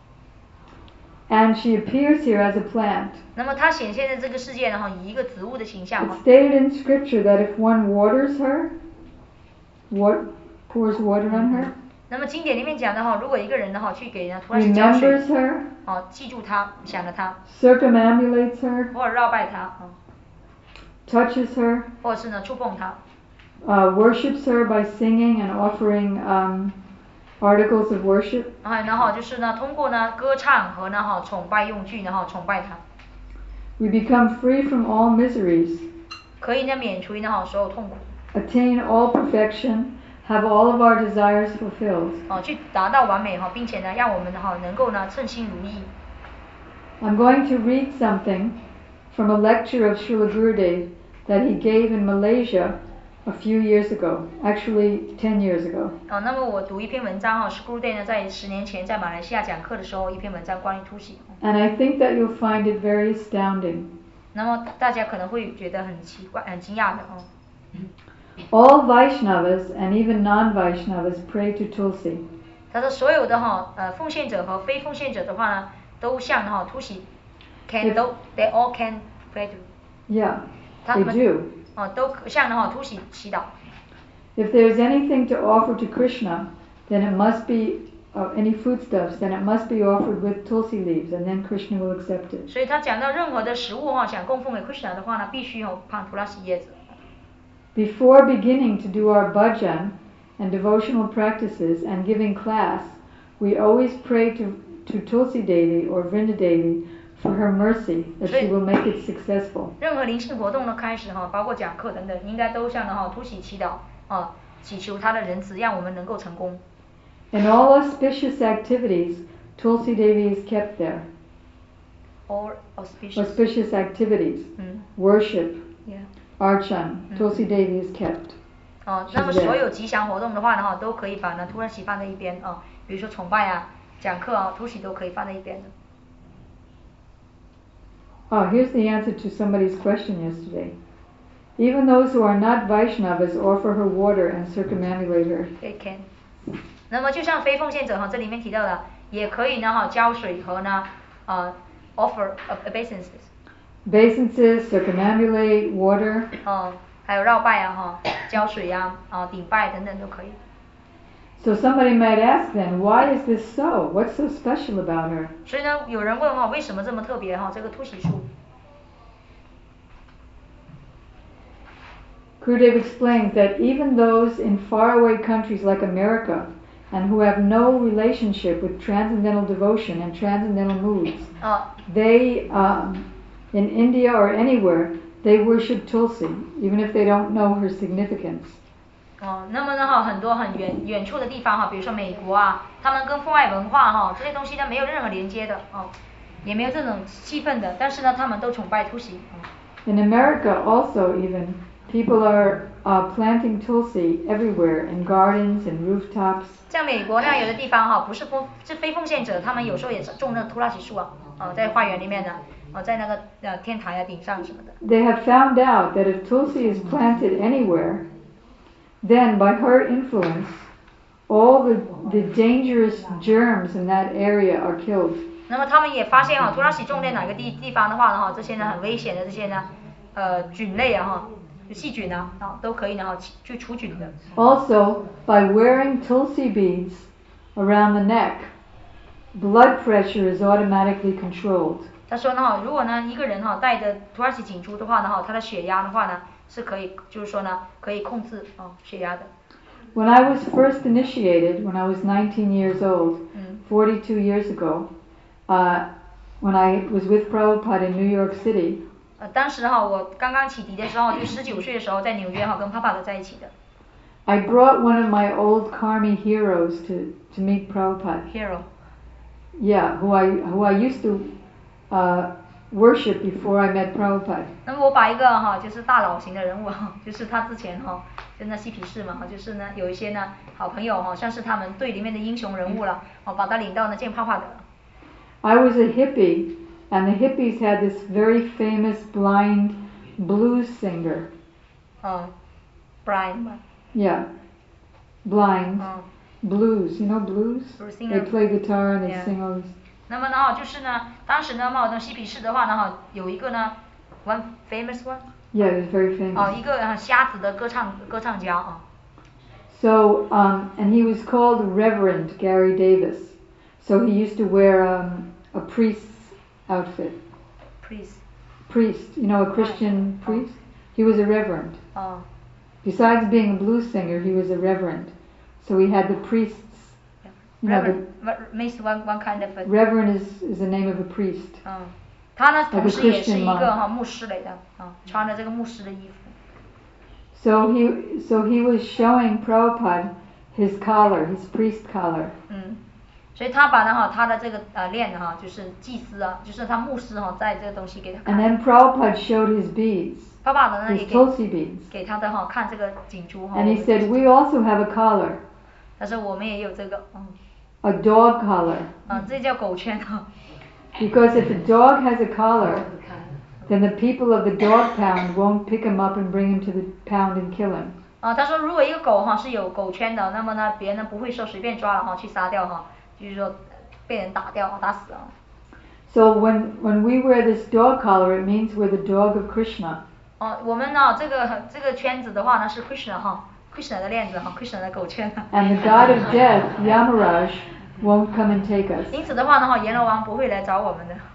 And she appears here as a plant. 那么它显现在这个世界呢哈，以一个植物的形象 It's 哈。 stated in scripture that if one waters her, what pours water on her, 那么经典里面讲的哈，如果一个人呢哈去给呢图拉西浇水， remembers her, 哦记住他，想着他， circumambulates her, 或者绕拜他，啊， touches her, 或者是呢触碰他， uh, worships her by singing and offering um, articles of worship, 啊然后就是呢通过呢歌唱和呢哈崇拜用具呢哈崇拜他， we become free from all miseries, 可以呢免除呢哈所有痛苦， attain all perfection, have all of our desires fulfilled. 哦去达到完美哈，并且呢让我们哈能够呢称心如意。 I'm going to read something from a lecture of Srila Gurudev that he gave in Malaysia a few years ago, actually ten years ago. 啊，那么我读一篇文章哈，是 Gurudev 呢在十年前在马来西亚讲课的时候一篇文章关于突袭。 And I think that you'll find it very astounding. 那么大家可能会觉得很奇怪、很惊讶的哦。 All Vaishnavas and even non-Vaishnavas pray to Tulsi. 他说所有的哈呃奉献者和非奉献者的话呢，都向哈突袭 can 都 they all can pray to Yeah, 他 they 们 do. 哦都向哈突袭祈祷。 If there's anything to offer to Krishna, then it must be uh, any foodstuffs, then it must be offered with Tulsi leaves, and then Krishna will accept it. 所以他讲到任何的食物哈，想供奉给 Krishna 的话呢，必须有放图拉西叶子。 Before beginning to do our bhajan and devotional practices and giving class, we always pray to, to Tulsi Devi or Vrinda Devi for her mercy, that she will make it successful. 任何灵性活动的开始哈，包括讲课等等，应该都向的哈突袭祈祷啊，祈求他的仁慈，让我们能够成功。 In all auspicious activities, Tulsi Devi is kept there. Or auspicious. Auspicious activities, 嗯 worship, Yeah. archan, Tulsi Devi is kept. 哦，那么所有吉祥活动的话呢哈，都可以把呢突拉西放在一边啊，比如说崇拜啊、讲课啊，突袭都可以放在一边的。 Oh, here's the answer to somebody's question yesterday. Even those who are not Vaishnavas offer her water and circumambulate her. They can. 那么就像非奉献者哈，这里面提到的，也可以呢哈浇水和呢呃 offer obeisances， Obeisances, circumambulate, water. 哦，还有绕拜啊哈，浇水呀啊顶拜等等都可以。 So somebody might ask then, why is this so? What's so special about her? 所以呢，有人问哈，为什么这么特别哈？这个突袭树。 Gurudev explains that even those in faraway countries like America and who have no relationship with transcendental devotion and transcendental moods, 啊 they, um, in India or anywhere, they worship Tulsi, even if they don't know her significance. 哦，那么呢哈，很多很远远处的地方哈，比如说美国啊，他们跟父爱文化哈这些东西呢没有任何连接的哦，也没有这种气氛的，但是呢他们都崇拜突袭。 In America also even people are uh, planting tulsi everywhere in gardens and rooftops. 像美国那样有的地方哈，不是奉是非奉献者，他们有时候也种那个图拉奇树啊，哦，在花园里面的，哦，在那个呃天台啊顶上什么的。 They have found out that if tulsi is planted anywhere, then by her influence, all the the dangerous germs in that area are killed. 那么他们也发现啊，图拉奇种在哪个地地方的话呢，哈，这些呢很危险的这些呢，呃，菌类啊，哈，细菌啊，啊，都可以呢，哈，去除菌的。 Also, by wearing tulsi beads around the neck, blood pressure is automatically controlled. 他说呢，哈，如果呢一个人哈戴着图拉奇锦珠的话呢，哈，他的血压的话呢是可以，就是说呢可以控制啊血压的。 When I was first initiated, when I was nineteen years old, Mm. forty-two years ago, uh, when I was with Prabhupada in New York City, 呃，当时哈我刚刚启迪的时候，就十九岁的时候，在纽约哈跟帕帕的在一起的。 I brought one of my old Karmi heroes to, to meet Prabhupada. Hero. Yeah, who I who I used to uh, worship before I met Prabhupada. 那么我把一个哈就是大佬型的人物哈，就是他之前哈就那嬉皮士嘛哈，就是呢有一些呢好朋友哈，像是他们队里面的英雄人物了，哦把他领到呢见帕帕的。 I was a hippie, and the hippies had this very famous blind blues singer. 嗯 Brian 嘛。 Yeah, blind 嗯 blues. You know blues? Blues They singer. play guitar and they Yeah. sing all this. 那么呢哈就是呢，当时呢嘛，这嬉皮士的话呢哈，有一个呢 one famous one。 Yeah, it was very famous. 哦，一个呃瞎子的歌唱歌唱家啊。 So, um, and he was called Reverend Gary Davis. So he used to wear um, a priest's outfit. Priest. Priest, you know, a Christian Oh. priest. He was a reverend. 哦。 Besides being a blues singer, he was a reverend. So he had the priests. You know, the Reverend what means one one kind of a. reverend is, is the name of a priest. 嗯，他呢 Like a 同时也是 Christian 一 monk. 个哈牧师来的啊，穿着这个牧师的衣服。 So he, so he was showing Prabhupada his collar, his priest collar. 嗯，所以他把呢哈他的这个呃链哈就是祭司啊，就是他牧师哈在这个东西给他 And 看。 then Prabhupada showed his beads, 爸爸的呢也 his 给 tulsi beads. 给他的哈看这个锦珠哈。 And he said, we also have a collar, 他说我们也有这个，嗯， a dog collar. 啊这叫狗圈哈。 Because if a dog has a collar, then the people of the dog pound won't pick him up and bring him to the pound and kill him. 啊，他说如果一个狗哈是有狗圈的，那么呢别人呢不会说随便抓了哈去杀掉哈，就是说被人打掉打死啊。 So when, when we wear this dog collar, it means we're the dog of Krishna. 哦，我们呢这个这个圈子的话呢是 Krishna 哈 ，Krishna 的链子哈 ，Krishna 的狗圈。 And the god of death, Yamaraj, won't come and take us. 因此的话呢哈，阎罗王不会来找我们的。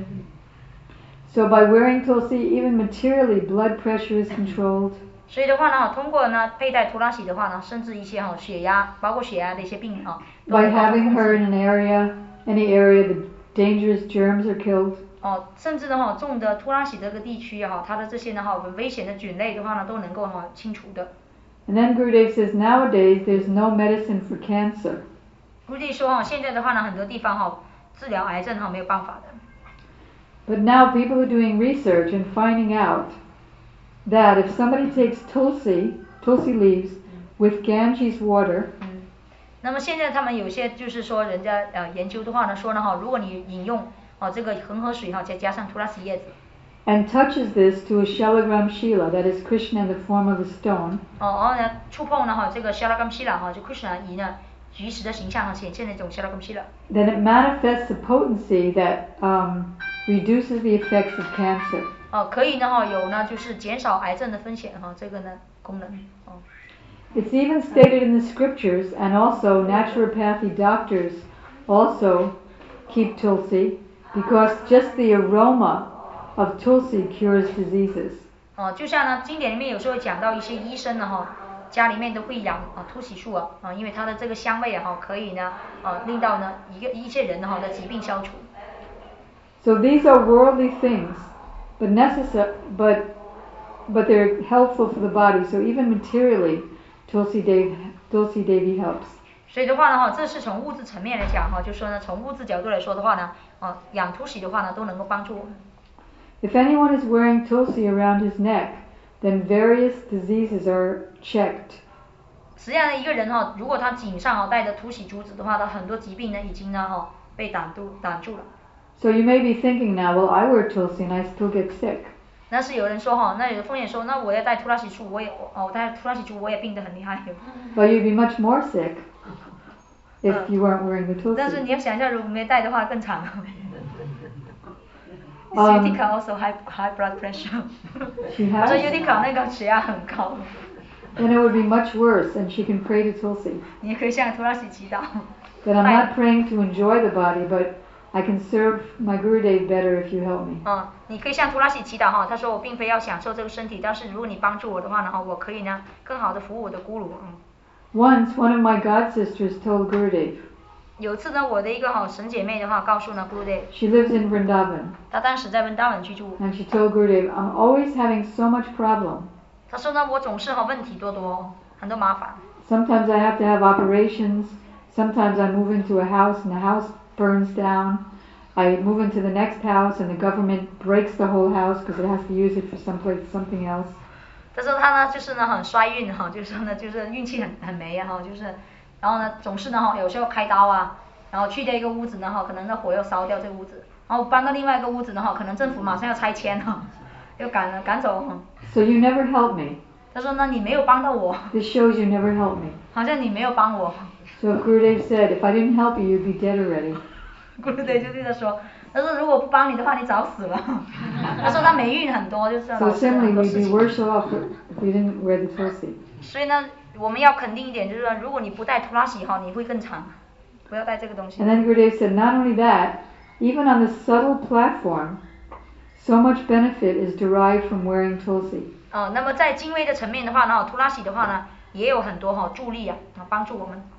So by wearing tulsi, even materially, blood pressure is controlled. 所以的话呢，通过呢佩戴图拉喜的话呢，甚至一些哈血压，包括血压的一些病啊，都 By 能够 having her in an area, any area, the dangerous germs are killed. 哦，甚至呢哈种的图拉喜这个地区哈，它的这些呢哈危险的菌类的话呢，都能够哈清除的。 And then Gurudev says, nowadays there's no medicine for cancer. 估计说哈，现在的话呢，很多地方哈治疗癌症哈没有办法的。 But now people are doing research and finding out that if somebody takes tulsi, tulsi leaves, with Ganges water, 嗯，那么现在他们有些就是说人家呃研究的话呢，说呢哈，如果你饮用哦这个恒河水哈，再加上图拉西叶子， and touches this to a shalagram shila, that is Krishna in the form of a stone, 哦，然后呢触碰呢哈这个 Shalagam Shila 哈，就 Krishna 以呢菊石的形象哈显现的一种 Shalagam Shila， then it manifests a potency that um, reduces the effects of cancer. 哦，可以呢哈有呢就是减少癌症的风险哈，这个呢功能哦。 It's even stated in the scriptures, and also naturopathy doctors also keep tulsi, because just the aroma of tulsi cures diseases. 哦，就像呢经典里面有时候讲到一些医生呢哈，家里面都会养啊突喜树啊，啊因为它的这个香味啊哈可以呢啊令到呢一个一些人呢哈的疾病消除。 So these are worldly things, but necessary, but but they're helpful for the body. So even materially, Tulsi Devi, Tulsi Devi helps. 所以的话呢哈，这是从物质层面来讲哈，就说呢，从物质角度来说的话呢，啊，养突喜的话呢，都能够帮助我们。 If anyone is wearing Tulsi around his neck, then various diseases are checked. 实际上呢，一个人哈，如果他颈上哈带着突喜珠子的话，他很多疾病呢已经呢哈被挡住挡住了。 So you may be thinking now, well, I wear Tulsi and I still get sick. 但是有人说哈，那有的风险说，那我要带图拉喜珠，我也哦，我带图拉喜珠我也病得很厉害。 Well, you'd be much more sick if you weren't wearing the 但是 Tulsi. 你要想一下，如果没带的话更惨。 Um, Yutika also high high blood pressure. She 他说 has? Yutika 那个血压很高。 Then it would be much worse, and she can pray to Tulsi. 你也可以向图拉喜祈祷。 That I'm not praying to enjoy the body, but I can serve my Gurudev better if you help me. 嗯，你可以向图拉喜祈祷哈。他说我并非要享受这个身体，但是如果你帮助我的话呢，哈，我可以呢更好的服务我的咕噜。嗯。 Once, one of my god sisters told Gurudev. 有一次呢，我的一个好神姐妹的话告诉呢 Gurudev。 She lives in Vrindavan. 她当时在温达文居住。 And she told Gurudev, I'm always having so much problem. 她说呢，我总是哈问题多多，很多麻烦。 Sometimes I have to have operations. Sometimes I move into a house and the house burns down. I move into the next house and the government breaks the whole house because it has to use it for someplace something else. 她说她呢就是呢很衰运哈，就是呢就是运气很很没哈，就是，然后呢总是呢哈有时候开刀啊，然后去掉一个屋子呢哈，可能那火又烧掉这个屋子，然后搬到另外一个屋子呢哈，可能政府马上要拆迁哈，又赶了赶走哈。 So you never help me. 她说呢你没有帮到我， This shows you never help me. 好像你没有帮我。 So if Gurudev said, if I didn't help you, you'd be dead already. Gurudev 就对她说，他说如果不帮你的话，你早死了。他说他霉运很多，就是 So 老是很 similarly, 多 we'd 事 be 情。 worse off if we didn't wear the Tulsi. 所以呢，我们要肯定一点，就是说，如果你不带图拉喜哈，你会更惨。不要带这个东西。 And then Gurudev said, not only that, even on the subtle platform, so much benefit is derived from wearing Tulsi. 哦，那么在精微的层面的话呢，图拉喜的话呢，也有很多哈助力啊，啊帮助我们。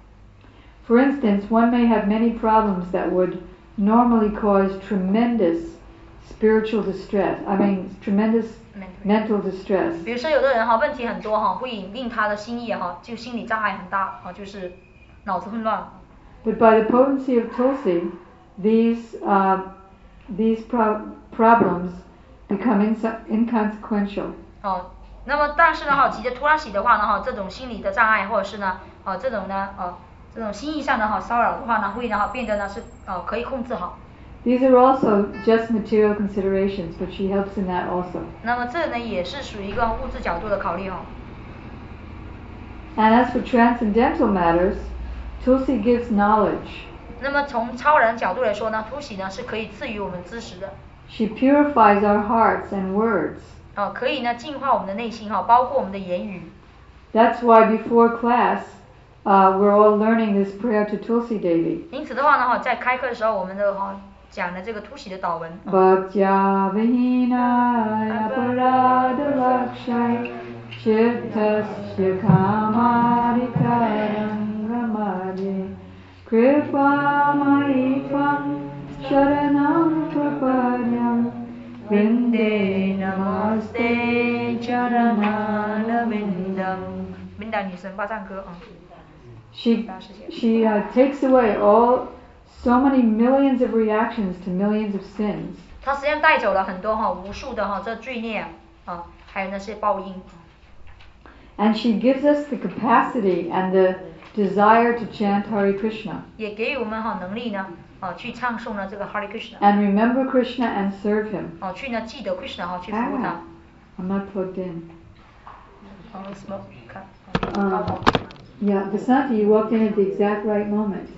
For instance, one may have many problems that would normally cause tremendous spiritual distress. I mean, tremendous mental distress. 比如说，有的人哈问题很多哈，会令他的心意哈就心理障碍很大啊，就是脑子混乱。 But by the potency of Tulsi, these uh, these pro- problems become inse- inconsequential. 哦，那么但是呢哈，急着图拉喜的话呢哈，这种心理的障碍或者是呢，哦这种呢，哦这种心意上的哈骚扰的话呢，会呢哈变得呢是哦可以控制好。 These are also just material considerations, but she helps in that also. 那么这呢也是属于一个物质角度的考虑哈。 And as for transcendental matters, Tulsi gives knowledge. 那么从超然角度来说呢，突喜呢是可以赐予我们知识的。 She purifies our hearts and words. 哦，可以呢净化我们的内心哈，包括我们的言语。 That's why before class, uh, we're all learning this prayer to Tulsi Devi. 因此的话呢哈，在开课的时候，我们的哈讲的这个突喜的祷文。 Bhaktya vihina aparada lakshai chittasya kamadikaram ramade kripa maitvam sharanam prapadyam vinde namaste charanana vindam. 敏感女神巴赞歌啊。 She, she uh, takes away all so many millions of reactions to millions of sins. 它实际上带走了很多哈无数的哈这罪孽啊，还有那些报应。 And she gives us the capacity and the desire to chant Hare Krishna. 也给予我们哈能力呢啊去唱诵呢这个 Hare Krishna。 And remember Krishna and serve him. 哦，去呢记得 Krishna 哈去服务 Ah, 他。 I'm not plugged in. 哦 ，smoke 看。 Uh, yeah, Vasanti, you walked in at the exact right moment.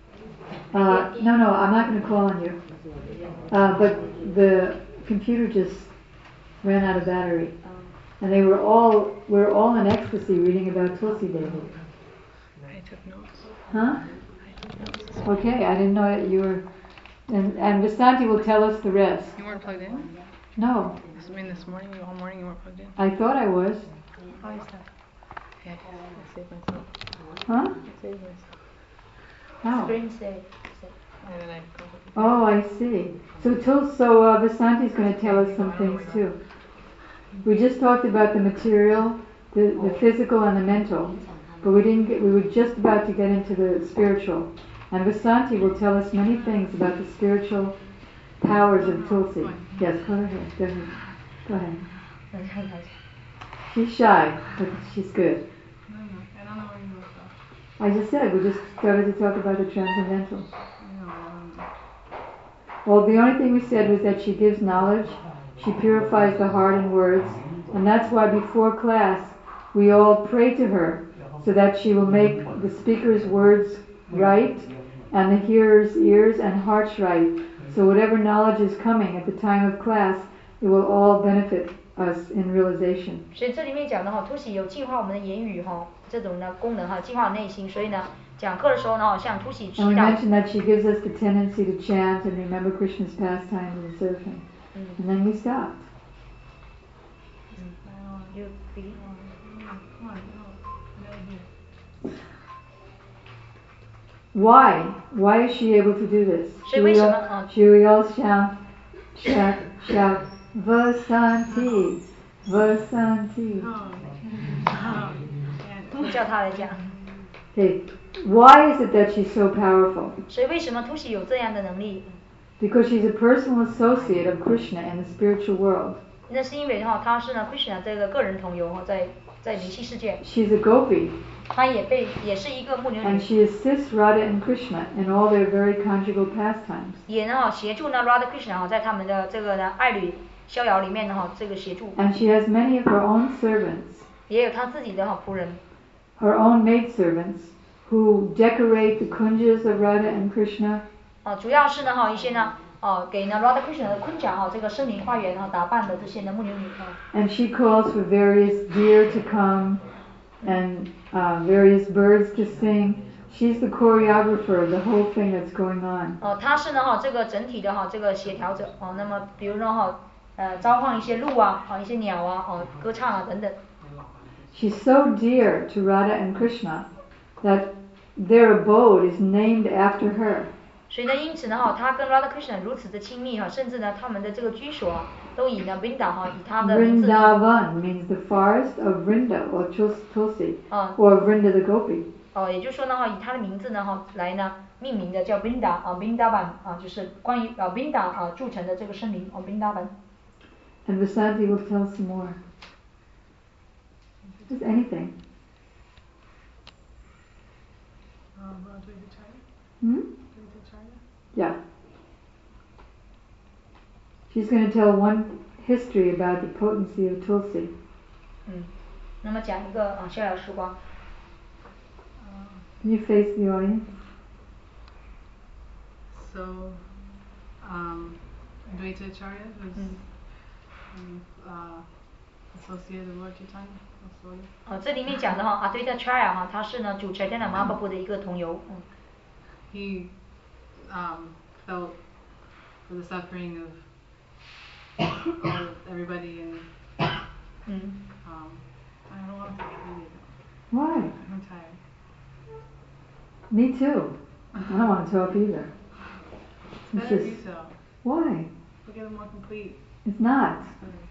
Uh, no, no, I'm not going to call on you. Uh, but the computer just ran out of battery. And they were all, we were all in ecstasy reading about Tulsi Devi. I took notes. Huh? I took notes. Okay, I didn't know that you were... And, and Vasanti will tell us the rest. You weren't plugged in? No, This, I mean, this morning, all morning you weren't plugged in? I thought I was. How is that? Okay, I saved myself. Huh? I saved myself. How? Screen save. And then I go with the Oh, I see. So, till, so uh, Vasanti's going to tell us some things too. We just talked about the material, the, the physical and the mental. but we didn't get, we were just about to get into the spiritual. And Vasanti will tell us many things about the spiritual powers of Tulsi. Yes, go ahead, go ahead, go ahead. She's shy, but she's good. No, no, I don't know where you left off. I just said, we just started to talk about the transcendental. I know, I don't know. Well, the only thing we said was that she gives knowledge, she purifies the heart and words, and that's why before class we all pray to her so that she will make the speaker's words right and the hearer's ears and hearts right. So whatever knowledge is coming at the time of class, it will all benefit us in realization. 所以这里面讲的哈，突喜有净化我们的言语哈，这种的功能哈，净化内心。所以呢，讲课的时候呢，像突喜祈 And we 祷。 mentioned that she gives us the tendency to chant and remember Krishna's pastimes and serve him. And then we stopped. You agree? Come on, no, no, here. Why? Why is she able to do this? 所以为什么啊？ Should we all shout, shout, shout, Vasanti, Vasanti. No, no, 我叫他来讲。 Okay, why is it that she's so powerful? 所以为什么突喜有这样的能力？ Because she's a personal associate of Krishna in the spiritual world. 那是因为哈，他是呢 Krishna 这个个人同游哈，在在灵系世界， She's a gopi, 他也被也是一个牧牛 and 女， she assists Radha and Krishna in all their very conjugal pastimes. 也呢哈协助呢 Radha Krishna 哈在他们的这个呢爱侣逍遥里面呢哈这个协助， And she has many of her own servants, 也有他自己的哈仆人， her own maidservants, who decorate the kunjas of Radha and Krishna. 啊主要是呢哈一些呢哦给呢 Radha Krishna 的坤甲哈这个森林花园哈打扮的这些呢牧牛女啊， And she calls for various deer to come and uh, various birds to sing. She's the choreographer of the whole thing that's going on. 哦他是呢哈这个整体的哈这个协调者哦，那么比如说哈呃召唤一些鹿啊啊一些鸟啊哦歌唱啊等等。 She's so dear to Radha and Krishna that their abode is named after her. 所以呢，因此呢，哈，他跟 Radha Krishna 如此的亲密哈，甚至呢，他们的这个居所啊，都以呢 Vrinda 哈，以他的名字。 Vrindavan means the forest of Vrinda or Tuls- Tulsi, 啊 or Vrinda the Gopi. 哦，也就是说呢，哈，以他的名字呢，哈，来呢命名的叫 Vrinda 啊 ，Vrindavan 啊，就是关于啊 Vrinda 啊铸成的这个森林哦 Vrindavan。 And Vasanti will tell some more. Just anything. Um, uh, do we do China? Hmm? Do we do China? Yeah. She's going to tell one history about the potency of Tulsi. 嗯，那么讲一个啊逍遥时光。 Can you face the audience? So, um, Advaita Acharya was um, uh, associated with Lord Chaitanya. Sort of. 哦，这里面讲的哈，阿对的 Charya 哈，他是呢主 Chaitanya Mahaprabhu 的一个同游。嗯。 He um, felt for the suffering of, of everybody, and 嗯。 um, I don't want to read it. Why? I'm tired. Me too. I don't want to talk either. It's It's better just, detail. why? We'll get it more complete. It's not.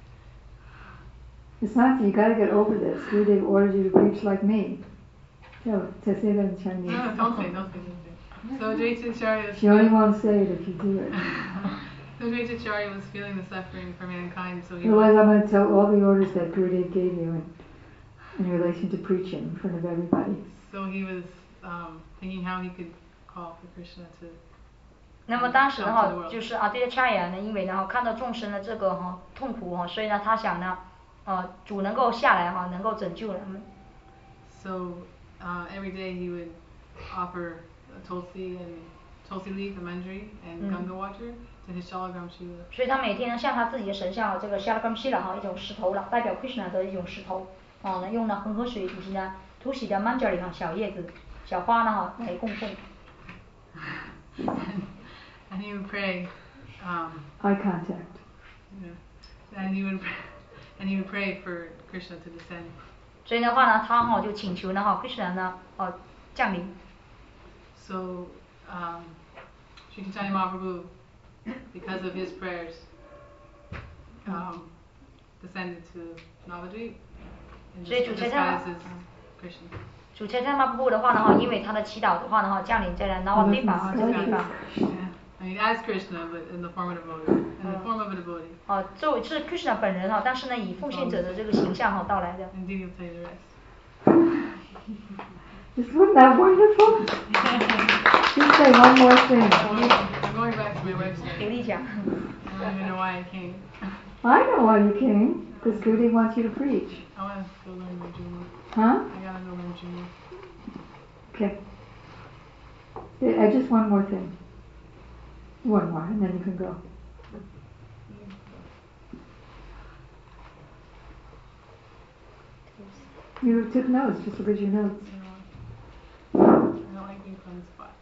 It's not. You got to get over this. Gurudev ordered you to preach like me. So, to say that in Chinese. No, don't say, don't say, don't say. So Advaita Acharya was She only feeling, won't say it if you do it. so Advaita Acharya was feeling the suffering for mankind, so he Otherwise, was, I'm going to tell all the orders that Gurudev gave you in, in relation to preaching in front of everybody. so he was um, thinking how he could call for Krishna to 那么当时的话，就是阿对的 Charya 呢，因为呢看到众生的这个哈痛苦哈，所以呢他想呢，呃主能够下来哈，能够拯救他们。 So uh, every day he would offer uh, tulsi and tulsi leaf, the manjari, and Mm. Ganga water to his Shalagram Shila. 所以他每天呢向他自己的神像这个 Shalakam Shila 哈一种石头了，代表 Krishna 的一种石头，啊呢用呢恒河水以及呢突喜的 Manjari 哈小叶子、小花呢哈来供奉。 And he would pray, um, Eye contact. you know, and he would and he would pray for Krishna to descend. 所以的话呢，他哈就请求呢哈 Krishna 呢哦降临。 So um, Sri Chaitanya Mahaprabhu, because of his prayers, um, descended to Navadvip in So you dis- Chaitanya- disguise as Krishna. 主切他玛布的话呢哈，因为他的祈祷的话呢哈，降临在了那瓦地法啊这个地方。 Yeah. I mean, as Krishna, but in the form of a devotee. In the form of a devotee. 哦，作为是 Krishna 本人哈，但是呢以奉献者的这个形象哈到来的。 Indeed, he'll tell you the rest. Isn't that wonderful? Just say one more thing. I'm going back to my website. 刘丽讲。 I don't even know why I came. I know why you came, because Goody wants you to preach. I want to go learn Manjuni. Huh? I gotta go learn Manjuni. Okay. I I just one more thing. One more, and then you can go. You took notes. Just look at your notes. I don't like being put on the spot.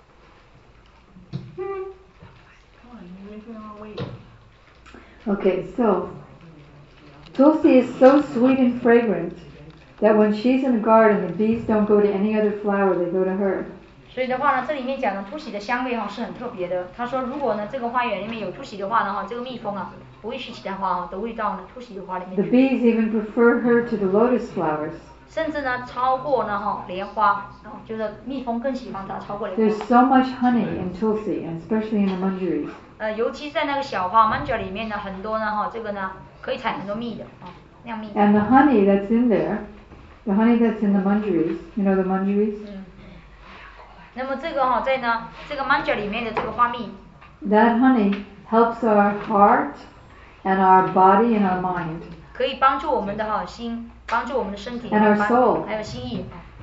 Come on, you're making me want to wait. Okay, so Tulsi is so sweet and fragrant that when she's in the garden, the bees don't go to any other flower; they go to her. 所以的话呢，这里面讲的突喜的香味哈是很特别的。他说，如果呢这个花园里面有突喜的话呢哈，这个蜜蜂啊不会去其他花哈，都会到呢突喜的花里面 The 去。 bees even prefer her to the lotus flowers. 甚至呢超过呢哈莲花，啊就是蜜蜂更喜欢它超过莲 There's 花。 so much honey in Tulsi, and especially in the manjaris. 呃，尤其在那个小花 manja 里面呢，很多呢哈这个呢可以采很多蜜的啊，酿蜜。 And the honey that's in there, the honey that's in the manjaris, you know the manjaris? 嗯。那么这个哈在呢这个 manja 里面的这个花蜜。 That honey helps our heart and our body and our mind. 可以帮助我们的哈心，帮助我们的身体， And our soul. 还有心意，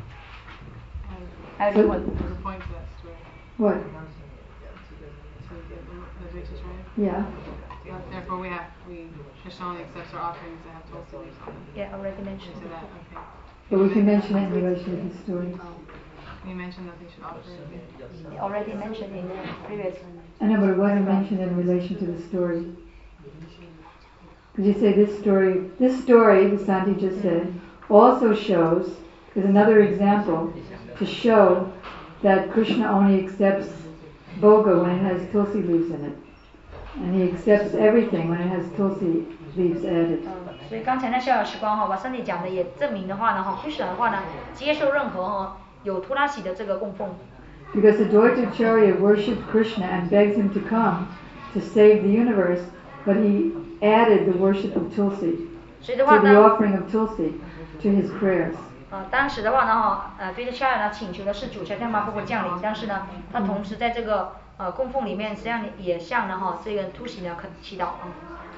And 还有灵魂。 there's a point to that story. What? To get the, the riches right. Yeah. Therefore, we have we Krishna only accepts our offerings that have Tulsi leaves on them. Yeah, already mentioned. To that, okay. But we can mention it in relation to the story. You mentioned that they should offer it. Already mentioned in the previous. I know, but it wasn't mentioned in relation to the story. Because you say this story, this story, the Santi just said, also shows, is another example to show that Krishna only accepts Bhoga when it has Tulsi leaves in it. And he accepts everything when it has Tulsi leaves added. 所以刚才那小小时光哈，把身体讲的也证明的话呢，哈，Krishna的话呢，接受任何哈有突拉喜的这个供奉。 Because Advaitacharya worshipped Krishna and begged him to come to save the universe, but he added the worship of Tulsi, 所以的 to 话 the 呢， offering of Tulsi, to his prayers. 呃，当时的话呢，哈，呃，对着夏尔呢请求的是主切天马不会降临，但是呢，他同时在这个呃供奉里面，实际上也向呢哈这个突喜呢祈祷啊。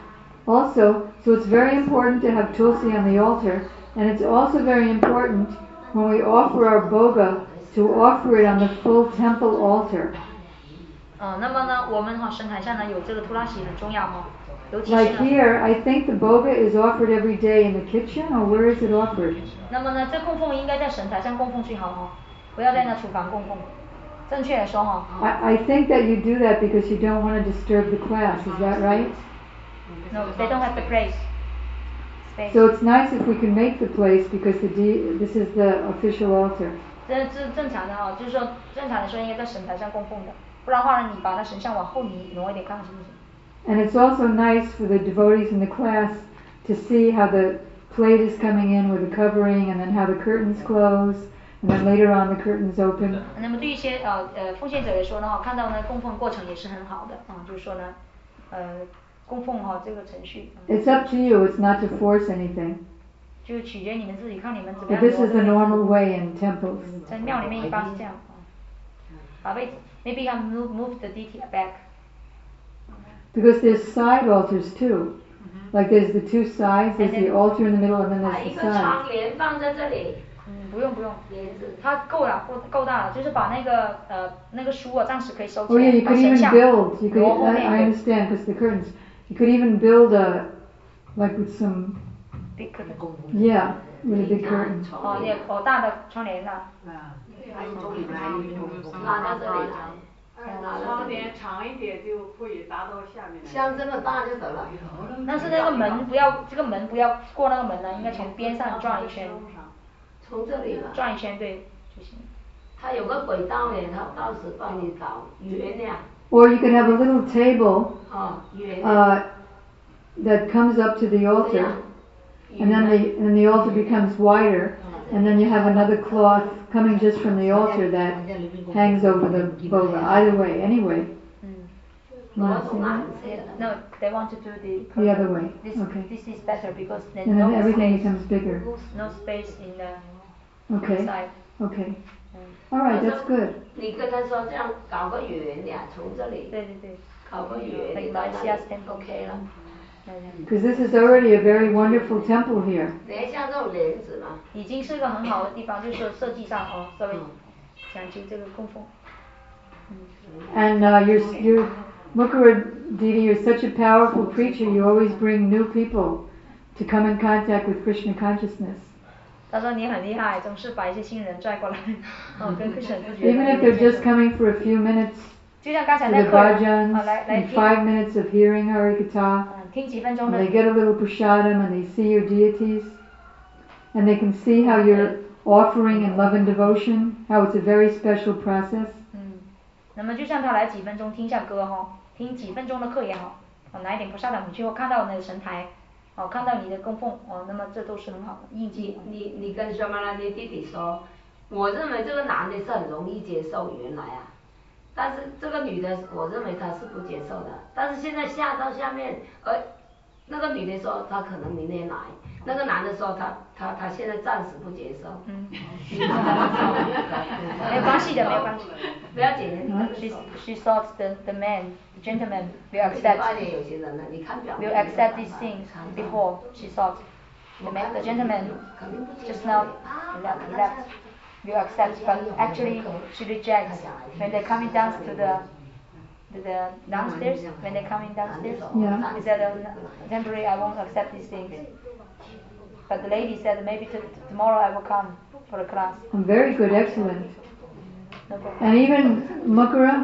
Also, so it's very important to have Tulsi on the altar, and it's also very important when we offer our Bhoga to offer it on the full temple altar. 呃，那么呢，我们哈神台上呢有这个突拉喜很重要哈，尤其是 Like 呢， here, I think the Bhoga is offered every day in the kitchen, or where is it offered? 那么呢，这供奉应该在神台上供奉最好哈，不要在那厨房供奉。正确来说哈， I, I think that you do that because you don't want to disturb the class, is that right? no, they don't have the place. Space. So it's nice if we can make the place because the D, this is the official altar. 这是正常的哈，就是说正常来说应该在神台上供奉的，不然的话呢，你把那神像往后移挪一点看是不是？ And it's also nice for the devotees in the class to see how the plate is coming in with the covering, and then how the curtains close, and then later on the curtains open. 那么对一些呃呃奉献者来说呢，哈，看到呢供奉过程也是很好的啊，就是说呢，呃，供奉哈这个程序，嗯 It's up to you, it's not to force anything. 就取决你们自己，看你们怎么 But 样 this 挪 is the 这个 normal way in temples. 在庙里面一般是这样啊，把位置 maybe you can move move the detail back。 Because there's side altars too. Like there's the two sides, there's the altar in the middle, and then 把 there's 一 the 个 sides. 窗帘放在这里， 嗯，不用不用， 帘子。 它够了，够够大了，就是把那个呃那个书啊暂时可以收起 Oh 来， yeah, you 把 could 神 even 像 build. You could. 挪后 I, 面 I 对 understand because the curtains. You could even build a, like with some, big curtain yeah, with a big curtain. 哦，也好大的窗帘呐。 还有从里面 Move some of 拉 our 到这 guard 里 down. 来，拉到窗这里， 帘长一点就可以达到下面来。 像这么大就得了。 但是那个门不要，这个门不要过那个门呢，应该从边上转一圈， 从这里嘛， 转一圈对就行。 它有个轨道呢，它到时帮你搞圆呀， Or you could have a little table 哦，圆 uh, that comes up to the 这 altar, 样， and then the and the altar becomes wider, and then you have another cloth coming just from the altar that hangs over the boga. Either way, anyway. You want to see that? No, they want to do the The other way. This, Okay. this is better because there's And no then everything space, becomes bigger. no space in the Okay. inside. Okay. All right, that's good. 你跟他说这样搞个圆呀，从这里对对对， 搞个圆，你到那里 OK 了。 Because this is already a very wonderful temple here. 等一下这种帘子嘛， 已经是个很好的地方，就是设计上哦，稍微讲究这个供奉。 And uh, you're, you're, Mukara Didi, you're such a powerful preacher, you always bring new people to come in contact with Krishna consciousness. 他说你很厉害，总是把一些新人拽过来，哦，跟 Krishna 自觉。 Even if they're just coming for a few minutes 就像刚才 to 那 the 客人， bhajans 啊，来来 and 听， five minutes of hearing Harikatha, 嗯，听几分钟 and 的 they get a little prasadam and they see your deities, and they can see how you're offering in love and devotion, how it's a very special process. 嗯，那么就像他来几分钟听一下歌哈，听几分钟的课也好，哦，拿一点菩萨的，你最后看到那个神台，哦，看到你的供奉，哦，那么这都是很好的印记。 你你你跟小马拉你弟弟说，我认为这个男的是很容易接受原来啊，但是这个女的我认为她是不接受的，但是现在下到下面，而那个女的说她可能明天来，那个男的说他他他现在暂时不接受。 嗯， 你跟他说没有关系的，没有关系。 不要紧的，你跟他 She 说。 she thought the the man, the gentleman will 外 accept 面有些人呢，你看表面 will accept these things before she thought the man, the gentleman just now left, left will accept, but actually she rejects when they're coming down to the to the downstairs. When they're coming downstairs, Yeah. he said, uh, temporarily I won't accept these things. But the lady said maybe t- tomorrow I will come for a class. Very good, excellent. No problem. And even Mukara,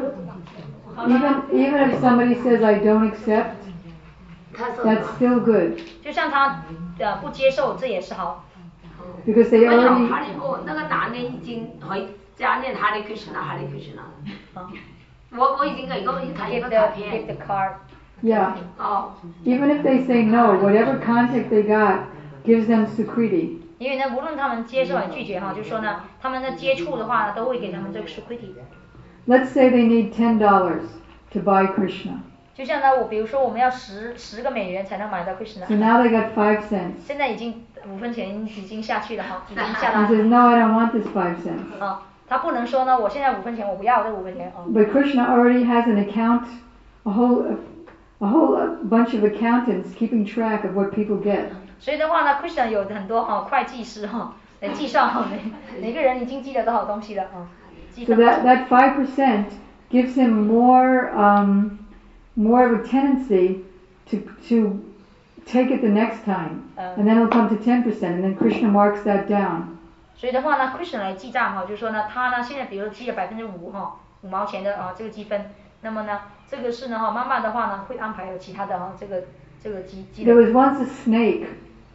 even even if somebody says I don't accept, 他说 that's still good 就像他呃不接受，这也是好。 because they 没有 already 哈利波那个男的已经回家念哈利 Krishna 哈利 Krishna 啊我我已经给过他一 Give 个 the 卡 give the 片 card. yeah. 哦 Even if they say no, whatever contact they got gives them sukriti. 因为呢，无论他们接受还是拒绝哈，就说呢，他们的接触的话呢，都会给他们这个 sukriti。 Let's say they need ten dollars to buy Krishna. 就像呢，我比如说我们要十十个美元才能买到 So Krishna， now they got five cents. 现在已经五分钱已经下去了哈，已经下 He 到 says, no, I don't want this five cents. 啊，他不能说呢，我现在五分钱我不要这五分钱啊。 But Krishna already has an account, a whole, a whole bunch of accountants keeping track of what people get. 所以的话呢 ，Krishna 有很多哈会计师哈来计算哈每每个人已经积了多少东西了啊，计 So 分。 that, that five percent gives him more, um, more of a tendency to, to take it the next time. And then it'll come to ten percent, and then Krishna marks that down. 所以的话呢 ，Krishna 来记账哈，就是说呢，他呢现在比如说记了百分之五哈，五毛钱的啊这个积分，那么呢，这个是呢哈，慢慢的话呢会安排有其他的哈这个这个积积 There 累。 was once a snake,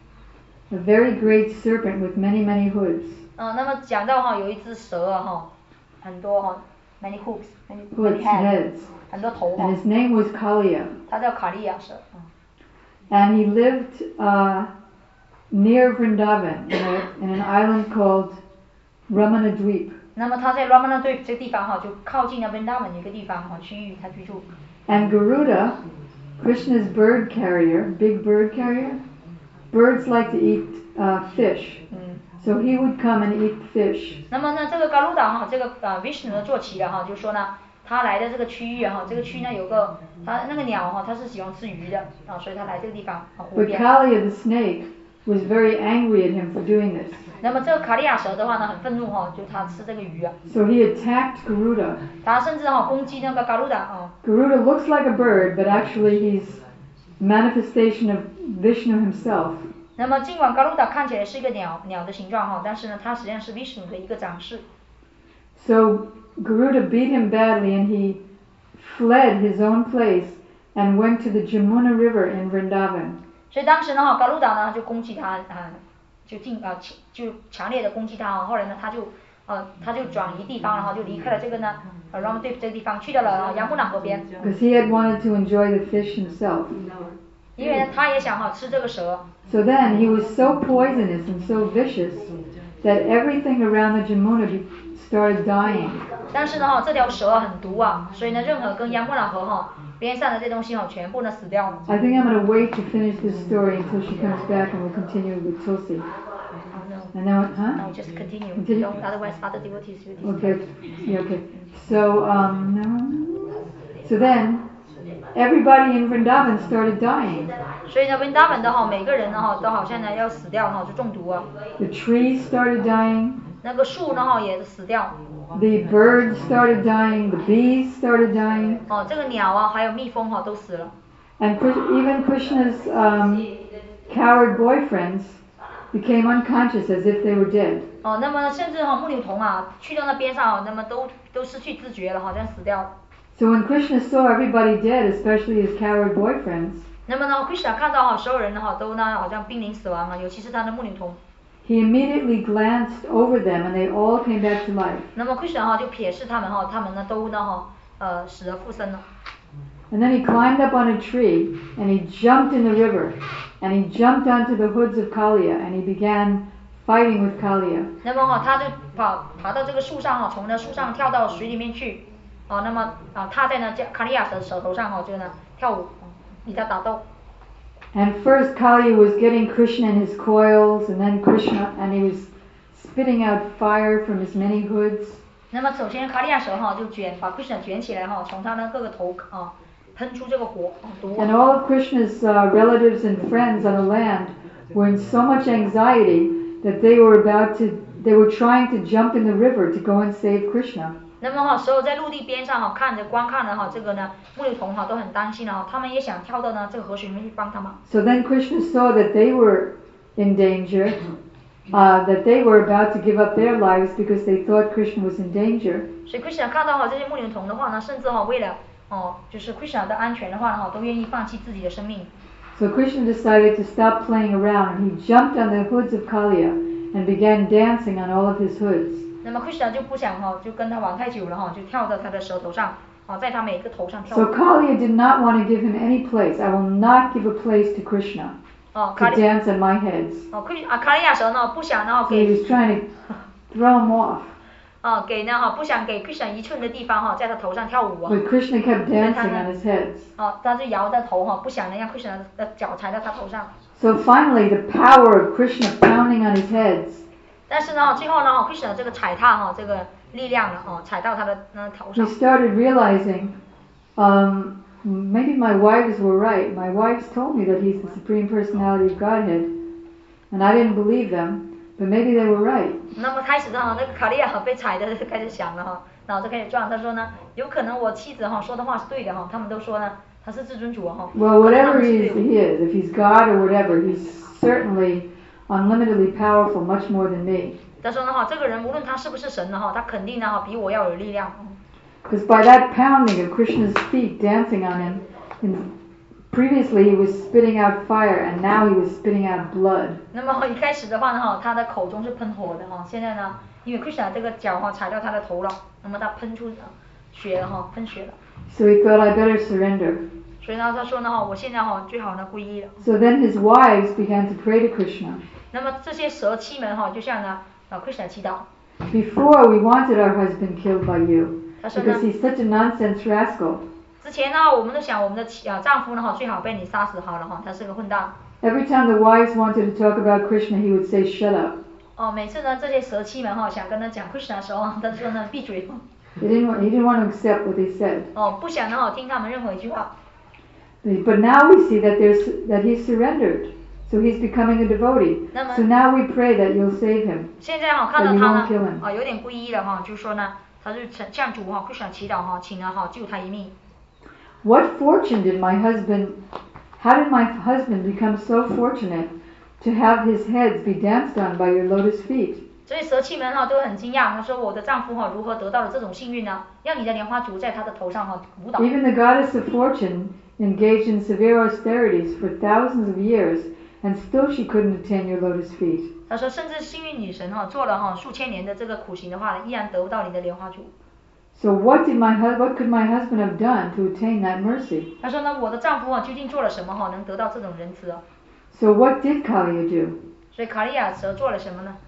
a very great serpent with many, many hoods. 嗯，那么讲到哈有一只蛇啊哈，很多哈 many hooks many Hoods, many heads， heads. 很多头哈 And，his name was Kaliya. 它叫卡利亚蛇。嗯 And he lived uh, near Vrindavan in, a, in an island called Ramanadweep. 那么他在 Ramana 对这个地方哈，就靠近那 Vrindavan 一个地方哈区域，他居住。 And Garuda, Krishna's bird carrier, big bird carrier, birds like to eat uh, fish. 嗯。 So he would come and eat fish. 那么呢，这个 Garuda 哈，这个呃 Vishnu 呢坐骑的哈，就说呢，他来的这个区域哈，这个区呢有个他那个鸟哈，它是喜欢吃鱼的啊，所以他来这个地方啊湖 But 边。 Kaliya the snake was very angry at him for doing this. 那么这个卡利亚蛇的话呢，很愤怒哈，就他吃这个鱼啊， So he attacked Garuda. 他甚至哈攻击那个 Garuda 啊， Garuda looks like a bird, but actually he's manifestation of Vishnu himself. 那么尽管 Garuda 看起来是一个鸟鸟的形状哈，但是呢，它实际上是 Vishnu 的一个长势。 So Garuda beat him badly and he fled his own place and went to the Jamuna River in Vrindavan. 所以当时呢哈 Garuda 呢就攻击他啊，就进啊就强烈的攻击他啊，后来呢他就呃他就转移地方，然后就离开了这个呢呃 Ramadweep 这个地方，去到了杨木朗河边。 Because he had wanted to enjoy the fish himself. 因为呢他也想哈吃这个蛇。 So then he was so poisonous and so vicious that everything around the Jamuna be- started dying. 但是呢哈，这条蛇很毒啊，所以呢，任何跟亚穆纳河哈边上的这东西哈，全部呢死掉了。 I think I'm going to wait to finish this story until she comes back and we'll continue with Tulsi. And now, huh? No, just continue. Continue. Don't, otherwise, other devotees will disturb. Okay. Yeah, okay. So, um, no. So then, everybody in Vrindavan started dying. 所以呢，温达文的哈，每个人呢哈，都好像呢要死掉哈，就中毒啊。 The trees started dying. 那个树呢哈也死掉。 The birds started dying. The bees started dying. 哦，这个鸟啊，还有蜜蜂哈都死了。 And Krish- even Krishna's um, coward boyfriends became unconscious as if they were dead. 哦，那么甚至哈木牛童啊，去到那边上啊，那么都都失去自觉了，好像死掉了。 So when Krishna saw everybody dead, especially his coward boyfriends, 那么呢 ，Krishna 看到哈所有人呢哈都呢好像濒临死亡了，尤其是他的木牛童。 he immediately glanced over them and they all came back to life. 那么 Krishna 哈就瞥视他们哈，他们呢都呢哈呃死而复生了。 And then he climbed up on a tree and he jumped in the river and he jumped onto the hoods of Kaliya and he began fighting with Kaliya. 那么哈他就跑爬到这个树上哈，从那树上跳到水里面去。哦，那么啊他在呢卡利亚的手头上哈就呢跳舞，与他打斗。 And first Kaliya was getting Krishna in his coils and then Krishna and he was spitting out fire from his many hoods. 那么首先卡利亚蛇哈就卷把 Krishna 卷起来哈，从他的各个头啊喷出这个火啊毒。 And all of Krishna's uh, relatives and friends on the land were in so much anxiety that they were about to, they were trying to jump in the river to go and save Krishna. 那么哈，所有在陆地边上哈看着观看的哈这个呢木牛童哈都很担心的哈，他们也想跳到呢这个河水里面去帮他们。 So then Krishna saw that they were in danger, uh, that they were about to give up their lives because they thought Krishna was in danger. 所以 Krishna 看到哈这些木牛童的话呢，甚至哈为了哦就是 Krishna 的安全的话呢哈，都愿意放弃自己的生命。 So Krishna decided to stop playing around and he jumped on the hoods of Kaliya and began dancing on all of his hoods. 那么 Krishna 就不想哈，就跟他玩太久了哈，就跳到他的舌头上，啊，在他每个头上跳。 So Kaliya did not want to give him any place. I will not give a place to Krishna 哦， to 卡利 dance on my heads. 哦，克啊卡利亚蛇呢不想呢 So he 给 was trying to throw him off. 啊给呢哈不想给 Krishna 一寸的地方哈，在他头上跳舞啊。 But Krishna kept dancing on his heads. 哦，他就摇着头哈，不想呢让 Krishna 的脚踩到他头上。 So finally, the power of Krishna pounding on his heads 但是呢，最后呢 ，Krishna 这个踩踏哈，这个力量呢，哦，踩到他的那头 he 上。 started realizing, um, maybe my wives were right. My wives told me that he's the Supreme Personality of Godhead, and I didn't believe them, but maybe they were right. 那么开始呢，那个卡利亚被踩的就开始想了哈，脑子开始转。他说呢，有可能我妻子哈说的话是对的哈，他们都说呢他是至尊主哈。 Well, 可能他 whatever 们 he 是 is, 对的 he is. If he's God or whatever, he's certainly unlimitedly powerful, much more than me. 他说呢哈，这个人无论他是不是神呢哈，他肯定呢哈比我要有力量。 Because by that pounding of Krishna's feet dancing on him, and previously he was spitting out fire, and now he was spitting out blood. 那么一开始的话呢哈，他的口中是喷火的哈，现在呢，因为 Krishna 这个脚哈踩到他的头了，那么他喷出血了哈，喷血了。 So he thought, I better surrender. 所以呢，他说呢哈，我现在哈最好呢皈依了。 So then his wives began to pray to Krishna. 那么这些蛇妻们哈，就像呢啊 Krishna 祈祷。 Before, we wanted our husband killed by you, 他说呢 because，he's such a nonsense rascal. 之前呢，我们都想我们的妻啊丈夫呢哈最好被你杀死好了哈，他是个混蛋。 Every time the wives wanted to talk about Krishna, he would say, shut up. 哦，每次呢这些蛇妻们哈想跟他讲 Krishna 的时候，他说呢闭嘴。 He didn't want, he didn't want to accept what they said. 哦，不想呢哈听他们任何一句话。 But now we see that there's that he's surrendered. So he's becoming a devotee. So now we pray that you'll save him. 现在哈看 That 到 you 他 won't kill 呢 him. 啊有点皈依了哈，就说呢他就向主哈 Krishna 祈祷哈，请呢哈救他一命。 What fortune did my husband, how did my husband become so fortunate to have his heads be danced on by your lotus feet? 所以蛇妻们哈都很惊讶，他说我的丈夫哈如何得到了这种幸运呢？让你的莲花足在他的头上哈舞蹈。 Even the goddess of fortune engaged in severe austerities for thousands of years, and still she couldn't attain your lotus feet. 他说甚至幸运女神哈做了哈数千年的这个苦行的话，依然得不到你的莲花足。 So what did my hu- what could my husband have done to attain that mercy? 他说呢，我的丈夫哈究竟做了什么哈，能得到这种仁慈啊？ So what did Kaliya do? 所以卡利亚蛇做了什么呢？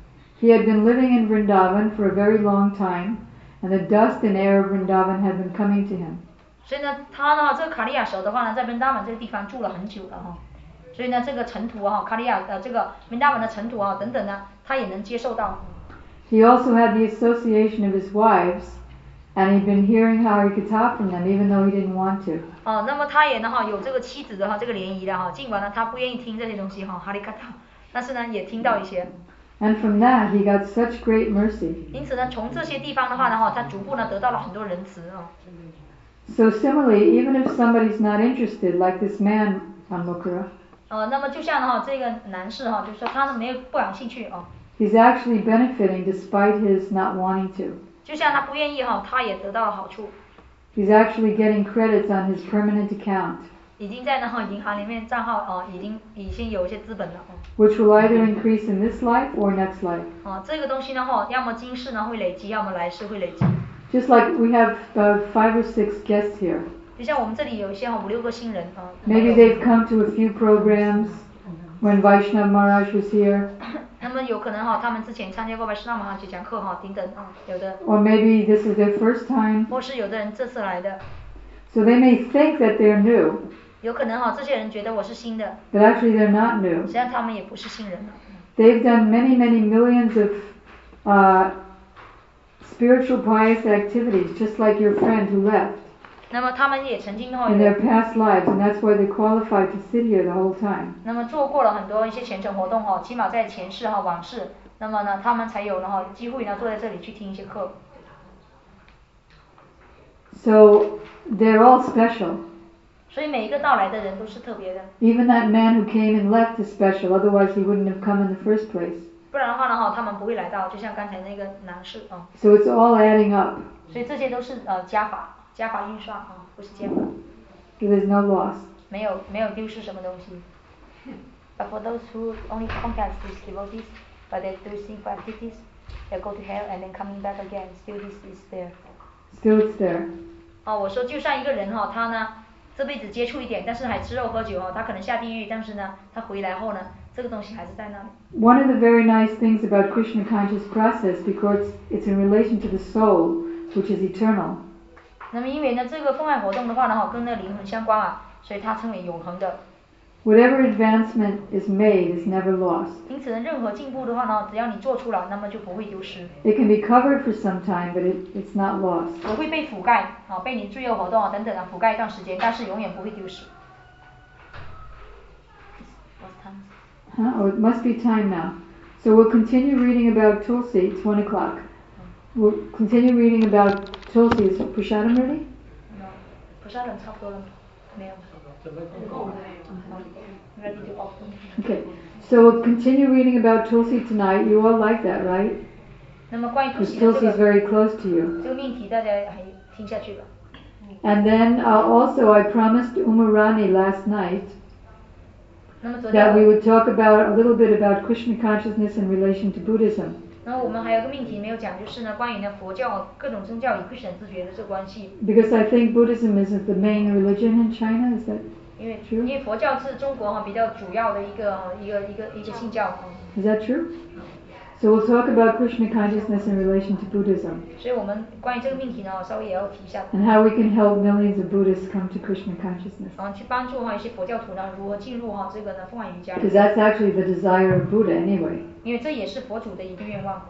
He had been living in Vrindavan for a very long time, and the dust and air of Vrindavan had been coming to him. 所以呢，他呢，这个卡利亚手的话呢，在温达文这个地方住了很久了哈。所以呢，这个尘土哈，卡利亚呃，这个温达文的尘土啊等等呢，他也能接受到。 He also had the association of his wives, and he'd been hearing Harikatha from them, even though he didn't want to. 哦，那么他也呢哈有这个妻子的哈这个联谊的哈，尽管呢他不愿意听这些东西哈，哈利卡塔，但是呢也听到一些。 And from that he got such great mercy. 因此呢，从这些地方的话呢哈，他逐步呢得到了很多仁慈啊。 So similarly, even if somebody's not interested, like this man on Mukura, 呃，那么就像呢哈这个男士哈，就是说他呢没有不感兴趣啊。 he's actually benefiting despite his not wanting to. 就像他不愿意哈，他也得到了好处。 He's actually getting credits on his permanent account. 已经在呢哈银行里面账号哦，已经已经有一些资本了哦。 Which will either increase in this life or next life. 哦，这个东西呢哈，要么今世呢会累积，要么来世会累积。 Just like we have about five or six guests here. 就像我们这里有一些哈五六个新人啊。 Maybe they've come to a few programs when Vaishnav Maharaj was here. 那么有可能哈，他们之前参加过白石那马哈去讲课哈，等等啊，有的。 Or maybe this is their first time. 或是有的人这次来的。 So they may think that they're new. 有可能哈，这些人觉得我是新的。 But actually they're not new. 实际上他们也不是新人了。 They've done many, many millions of uh, spiritual pious activities, just like your friend who left. 那么他们也曾经哈 In their past lives, and that's why they qualified to sit here the whole time. 那么做过了很多一些虔诚活动哈，起码在前世哈往事，那么呢他们才有呢哈机会呢坐在这里去听一些课。 So they're all special. 所以每一个到来的人都是特别的。 Even that man who came and left is special, otherwise he wouldn't have come in the first place. 不然的话呢哈，他们不会来到，就像刚才那个男士啊。 So it's all adding up. 所以这些都是呃加法，加法运算啊，不是减法。 So there's no loss. 没有没有丢失什么东西。But for those who only contact these devotees, but they're doing sinful activities, they go to hell and then coming back again. Still this is there. Still it's there. 哦，我说就像一个人哈，他呢这辈子接触一点，但是还吃肉喝酒哦，他可能下地狱，但是呢他回来后呢，这个东西还是在那里。 One of the very nice things about Krishna conscious process, because it's in relation to the soul, which is eternal. 那么因为呢这个奉爱活动的话呢哈，跟那灵魂相关啊，所以它称为永恒的。 Whatever advancement is made is never lost. 因此呢，任何进步的话呢，只要你做出了，那么就不会丢失。 It can be covered for some time, but it, it's not lost. 我会被覆盖啊，被你罪恶活动啊等等啊覆盖一段时间，但是永远不会丢失。 Huh? Oh, it must be time now. So we'll continue reading about Tulsi. It's one o'clock. We'll continue reading about Tulsi. Is Prasadam ready? No, Prasadam 差不多了，没有。Ready to open. Okay. So we'll continue reading about Tulsi tonight. You all like that, right? 那么关于 Because Tulsi 的这 Tulsi is 个 very close to you. 这个命题，大家还听下去吧。 And then uh, also I promised Umarani last night 那么昨天 that we would talk about a little bit about Krishna consciousness in relation to Buddhism. 然后我们还有个命题没有讲，就是呢关于呢佛教各种宗教与Krishna自觉的这个关系。 Because I think Buddhism isn't the main religion in China. Is that 因为 true? 因为佛教是中国哈比较主要的一个一个一个一个信教。 Is that true? So we'll talk about Krishna consciousness in relation to Buddhism. 所以我们关于这个命题呢，稍微也要提一下。 And how we can help millions of Buddhists come to Krishna consciousness. 然后去帮助哈一些佛教徒呢如何进入哈这个呢凤凰瑜伽。 Because that's actually the desire of Buddha anyway. 因为这也是佛祖的一个愿望。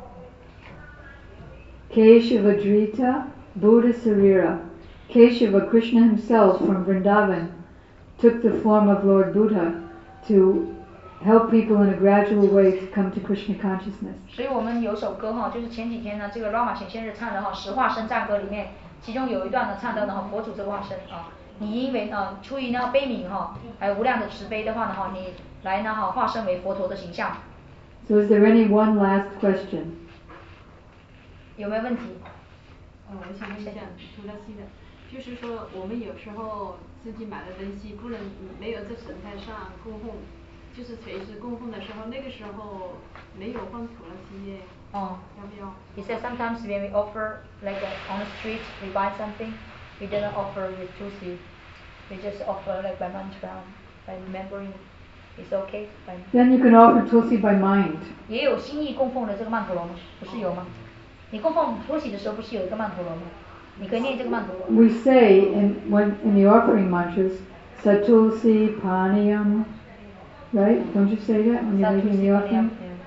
Keshavadrita Buddha Sarira. Keshava, Krishna himself from Vrindavan, took the form of Lord Buddha to help people in a gradual way to come to Krishna consciousness. 所以我们有首歌哈，就是前几天呢，这个拉玛显现日唱的哈，十化身战歌里面，其中有一段呢唱到呢哈，佛祖这个化身啊，你因为啊出于呢悲悯哈，还有无量的慈悲的话呢哈，你来呢哈化身为佛陀的形象。 So is there any one last question? 有没有问题？ 呃，我想问一下，除了新的，就是说我们有时候自己买的东西不能没有在神台上供奉，就是随时供奉的时候，那个时候没有放土了西耶， 哦， 要不要？ He said sometimes when we offer like uh, on the street, we buy something, we don't offer with tulsi, we just offer like by mantra, by remembering It's okay. Fine. Then you can offer tulsi by mind. 也有心意供奉的这个曼陀罗吗？不是有吗？你供奉托喜的时候不是有一个曼陀罗吗？你可以念这个曼陀罗。 We say in when in the offering mantras, Satulsi Paniyam, right? Don't you say that when you're making the offering?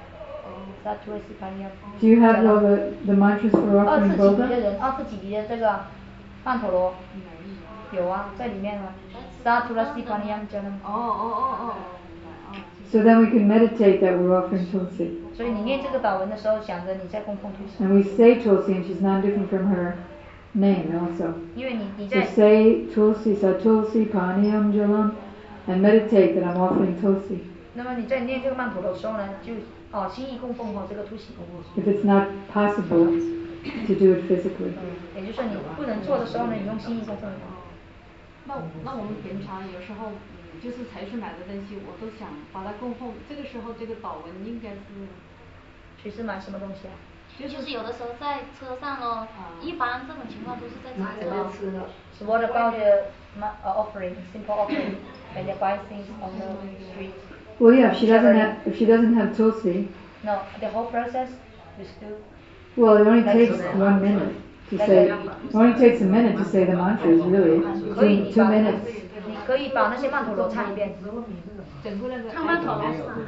Do you have all the the mantras for 二 offering 次几级的 boga? 人，二次几级的这个曼陀罗有啊，在里面啊。Satulasi Paniyam Janam。 哦哦哦哦。 So then we can meditate that we're offering tulsi. 所以你念这个祷文的时候，想着你在供奉图西。 And we say tulsi, and she's not different from her name also. 因为你你 So 在 say tulsi, Satulsi Paniyam Jalam, and meditate that I'm offering tulsi. 那么你在念这个曼陀罗的时候呢，就哦心意供奉哦这个图西。 If it's not possible to do it physically. 也就是说你不能做的时候呢，你用心意供奉。 那那我们平常有时候嗯就是才去买的东西，我都想把它供奉。这个时候这个祷文应该是。 谁是买什么东西啊？ 就是有的时候在车上咯，一般这种情况都是在车上。 So what about the offering, simple offering, when they buy things on the street? Well, yeah, if she doesn't have if she doesn't have tulsi. No, the whole process is still. Well, it only takes one minute to say. It only takes a minute to say the mantras, really. Two, two minutes. 你可以把那些曼陀罗唱一遍。 唱曼陀罗。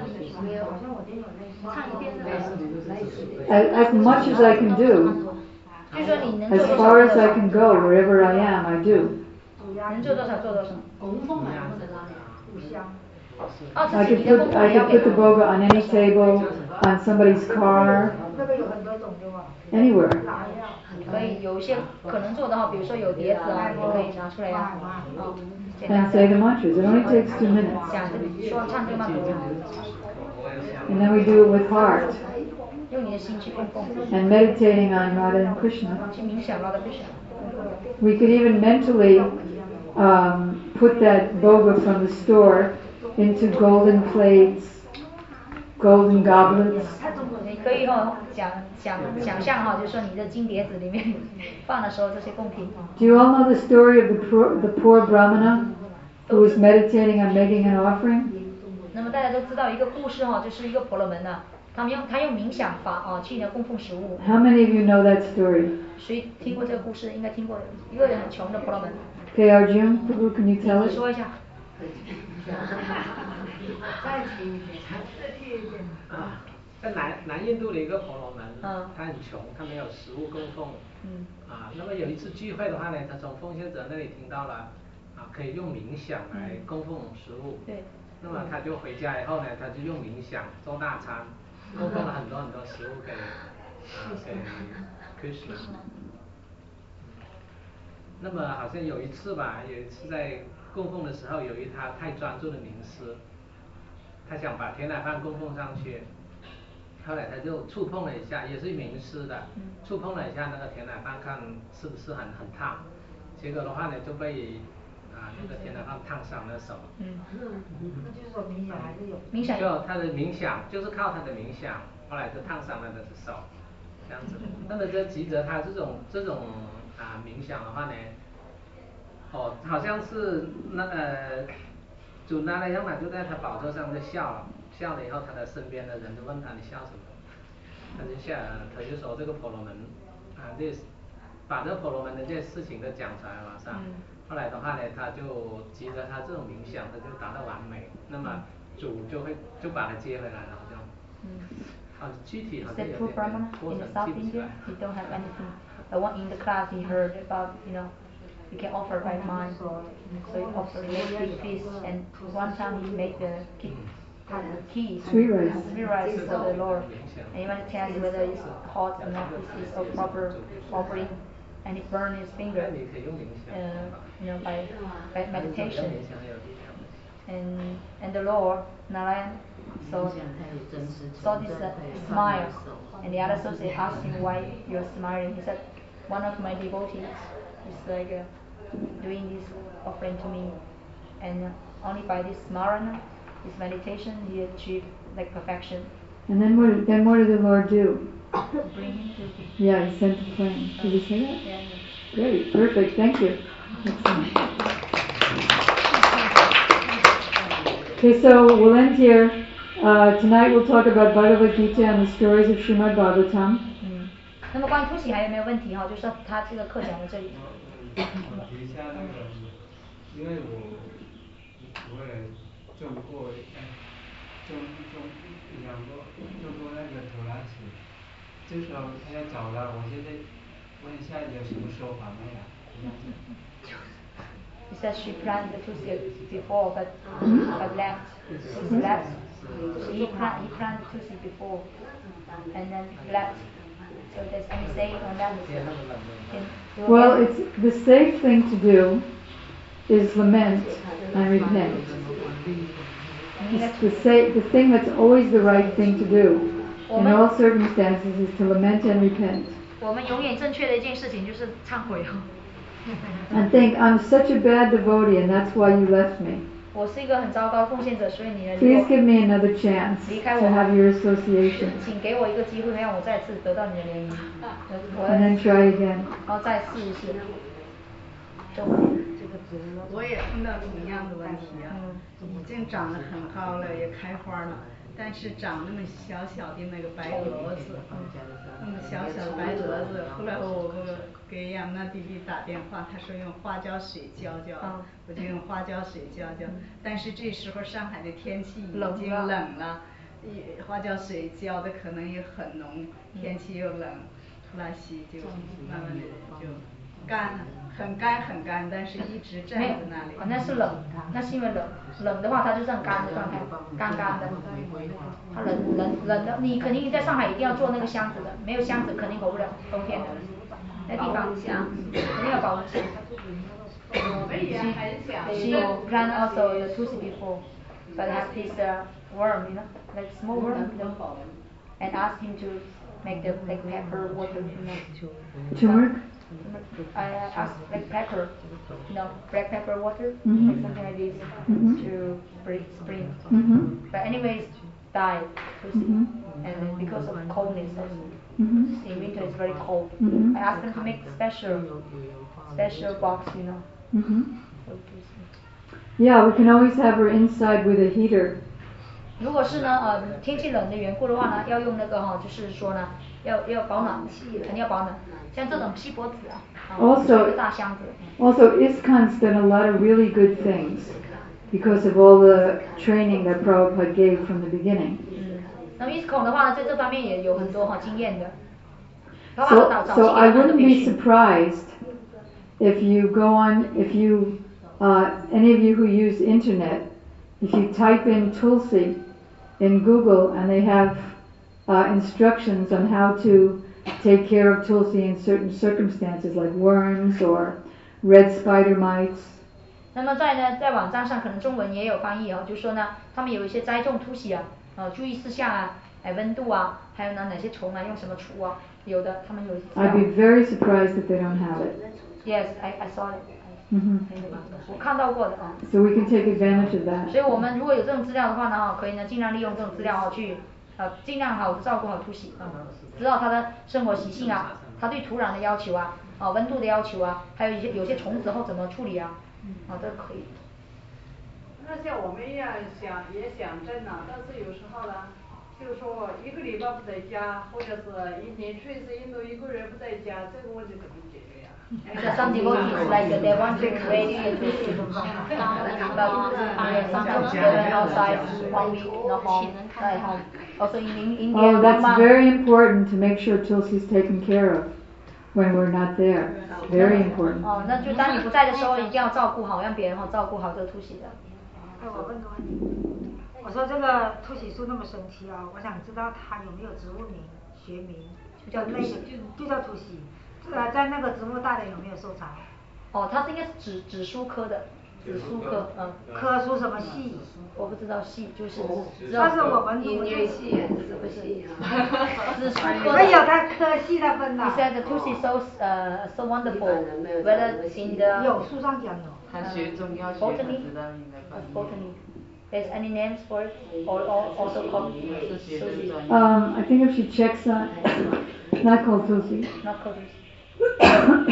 唱一遍。 As, as much as I can do. 就说你能 As 做多少 far as I can go, wherever I am, I do. 能做多少做多少。 I could put I could put the boga on any table, on somebody's car, anywhere. 可以有一些可能做的哈，比如说有碟子啊，你可以拿出来呀。哦，简单 And say the mantras. It only takes two minutes. 讲这个说唱这个曼陀罗。 And then we do it with heart. 用你的心去供奉。 And meditating on Radha and Krishna. 去冥想Radha Krishna。 We could even mentally um, put that boga from the store into golden plates, golden goblets. 你可以哈想想想象哈，就是说你的金碟子里面放的时候这些贡品。 Do you all know the story of the poor, the poor brahmana who was meditating on making an offering? 那么大家都知道一个故事哈，就是一个婆罗门呢，他们用他用冥想法啊去呢供奉食物。 How many of you know that story? 谁听过这个故事？应该听过，一个人很穷的婆罗门。 Okay, Arjun, can you tell 你 it? 说一下。 啊，在南南印度的一个婆罗门， 嗯， 他很穷，他没有食物供奉， 嗯， 啊，那么有一次聚会的话呢，他从奉献者那里听到了，啊，可以用冥想来供奉食物， 对， 那么他就回家以后呢，他就用冥想做大餐，供奉了很多很多食物给，啊，给 Krishna。那么好像有一次吧，有一次在供奉的时候，由于他太专注的冥思，他想把铁奶饭供奉上去，后来他就触碰了一下，也是冥思的，触碰了一下那个铁奶饭，看是不是很很烫，结果的话呢就被啊那个铁奶饭烫伤了手。嗯，那就是说冥想还是有。冥想。就他的冥想，就是靠他的冥想，后来就烫伤了他的手，这样子。那么这吉泽他这种这种。啊，冥想的话呢，哦，好像是那呃，主那的样嘛，就在他宝座上就笑了，笑了以后，他的身边的人就问他你笑什么？他就笑，他就说这个婆罗门啊，这把这个婆罗门的这些事情都讲出来了，是吧？嗯、后来的话呢，他就急着他这种冥想，他就达到完美，那么主就会就把他接回来了，好像。嗯。啊，具体好像有点过程记不起来。 The one in the class he heard about, you know, you can offer right mind. So he offered make big feast, and one time he made the key, keys, sweet rice, sweet rice for the Lord. And he wanted to test whether it's hot or not. This is a proper offering, and he burned his finger, uh, you know, by by meditation. And and the Lord Narayan saw saw this uh, smile, and the other associate asked him why you're smiling. He said, one of my devotees is like uh, doing this offering to me, and uh, only by this smarana, this meditation, he achieved like perfection. And then what? Then what did the Lord do? Bring him to. Yeah, he sent the plane. Did he say that? Yeah. Great, perfect. Thank you. Excellent. Okay, so we'll end here. Uh, tonight we'll talk about Bhagavad Gita and the stories of Srimad Bhagavatam. 嗯，那么关于突袭还有没有问题哈？就是说他这个课讲到这里。 我提一下那个，因为我我也种过，哎，种种养过种过那个土拉奇，这时候他要找了，我现在问一下有什么说法没有？ He says she planted the tusi before, but but left. She left. He plant he planted tusi before, and then left. So there's any say on that? In, Well, it's the safe thing to do is lament and repent. It's the sa- the thing that's always the right thing to do in all circumstances is to lament and repent. 我们永远正确的一件事情就是忏悔哦。 And think, I'm such a bad devotee and that's why you left me. 我是一个很糟糕的奉献者，所以你呢？ Please give me another chance 离开 to 我 have your association. 请给我一个机会，让我再次得到你的联谊。我 And then try again. 然后再试一试。 我也碰到同样的问题啊，已经长得很高了，也开花了，但是长那么小小的那个白蛾子，那么小小的白蛾子。后来我给亚娜弟弟打电话，他说用花椒水浇浇，我就用花椒水浇浇。但是这时候上海的天气已经冷了，花椒水浇的可能也很浓，天气又冷，突拉西就慢慢的就干了。 很干很干，但是一直站在那里。 哦，那是冷，那是因为冷，冷的话它就是很干的状态，干干的。它冷冷冷的，你肯定在上海一定要做那个箱子的，没有箱子肯定活不了冬天的。那地方肯定要保温箱。 我们也很想。 She ran also the tusi before, but have this uh, worm, you know, like small worm, you know, and asked him to make the black pepper water, you know. Turmeric? I asked black pepper, you know, black pepper water, mm-hmm. like something like this, mm-hmm. to spring. spring. Mm-hmm. But anyways, died, mm-hmm. and because of coldness also. Mm-hmm. In winter it's very cold. Mm-hmm. I asked them to make special, special box, you know. Mm-hmm. Yeah, we can always have her inside with a heater. 如果是呢，呃，天气冷的缘故的话呢，要用那个哈，就是说呢，要要保暖，肯定要保暖。像这种锡箔纸啊，啊，一个大箱子。 Also, ISKCON's done a lot of really good things because of all the training that Prabhupada gave from the beginning. 嗯，那么 ISKCON 的话呢，在这方面也有很多哈经验的。 So, so I wouldn't be surprised if you go on, if you, uh, any of you who use internet, if you type in Tulsi in Google and they have uh, instructions on how to take care of Tulsi in certain circumstances like worms or red spider mites. 那么在呢，在网站上可能中文也有翻译啊，就是说呢，他们有一些栽种突袭啊，呃，注意事项啊，哎，温度啊，还有呢哪些虫啊，用什么除啊，有的他们有。 I'd be very surprised if they don't have it. Yes, I I saw it. 嗯哼， 我看到过的啊。 So we can take advantage of that. 所以我们如果有这种资料的话呢，哈，可以呢尽量利用这种资料哈去，呃，尽量好照顾好突袭啊，知道它的生活习性啊，它对土壤的要求啊，啊，温度的要求啊，还有一些有些虫子后怎么处理啊，啊，这可以。 那像我们也想也想证啊，但是有时候呢，就是说一个礼拜不在家，或者是一年去一次印度一个人不在家，这个问题怎么解决呀？ So some devotees like they want to raise the tusi from but uh, sometimes they went outside one week, not home, not at home. Also in, in India, oh, that's very important to make sure Tulsi's taken care of when we're not there. Very important. 哦，那就当你不在的时候，一定要照顾好，让别人哈照顾好这个突袭的。 哎，我问个问题，我说这个突袭树那么神奇啊，我想知道它有没有植物名、学名，就叫那个就叫突袭。 呃，在那个植物大的有没有收藏？ 哦，它是应该是紫紫苏科的，紫苏科，嗯。 科属什么系？ 我不知道系，就是。 但是我们音乐系还是什么系啊？ 紫苏科。 没有它科系的分的。 He said the tusi so uh so wonderful, whether in the 有书上讲有。 他学中药学，他知道应该翻译。 Botany. There's any names for it, or, or also called? Um, I think if she checks on, not called Tulsi. Not called Tulsi.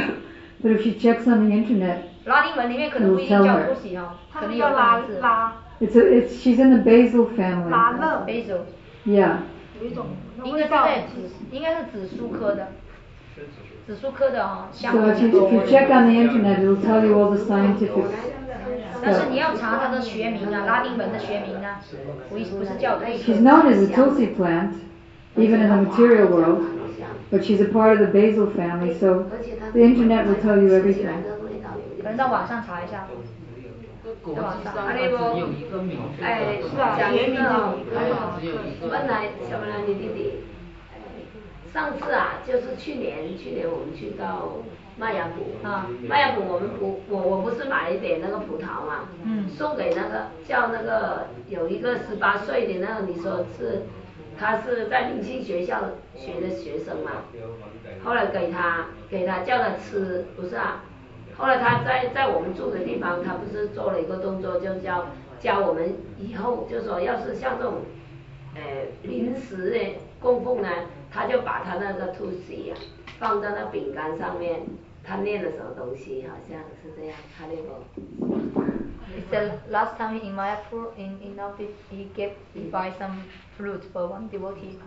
But if she checks on the internet, 拉丁文里面可能不一定叫突袭哈，可能有拉字。 拉 It's a, it's she's in the basil family. 芭乐 basil Yeah. 有一种那应该是味道在紫应该是紫苏科的，紫苏科的哈、香 So 味 if you, if you check on the internet, it'll tell you all the scientific 但是 stuff. 你要查它的学名啊，拉丁文的学名啊，不不是叫推 She's known as a tulsi plant, even in the material world, but she's a part of the basil family, so the internet will tell you everything. 可能到网上查一下。 国际上它只有一个名字。 哎，是啊，讲一个哦，本来小本来你弟弟，上次啊，就是去年，去年我们去到麦芽谷啊，麦芽谷我们葡我我不是买一点那个葡萄嘛，嗯，送给那个叫那个有一个十八岁的那个，你说是，他是在明星学校学的学生嘛，后来给他给他叫他吃，不是啊。后来他在在我们住的地方，他不是做了一个动作，就教教我们以后就说，要是像这种，呃，临时的供奉呢，他就把他那个 tulsi 啊放在那饼干上面，他念了什么东西，好像是这样，他那个。 It's the last time in Mayapur in in office he gave he buy some fruit for one devotee.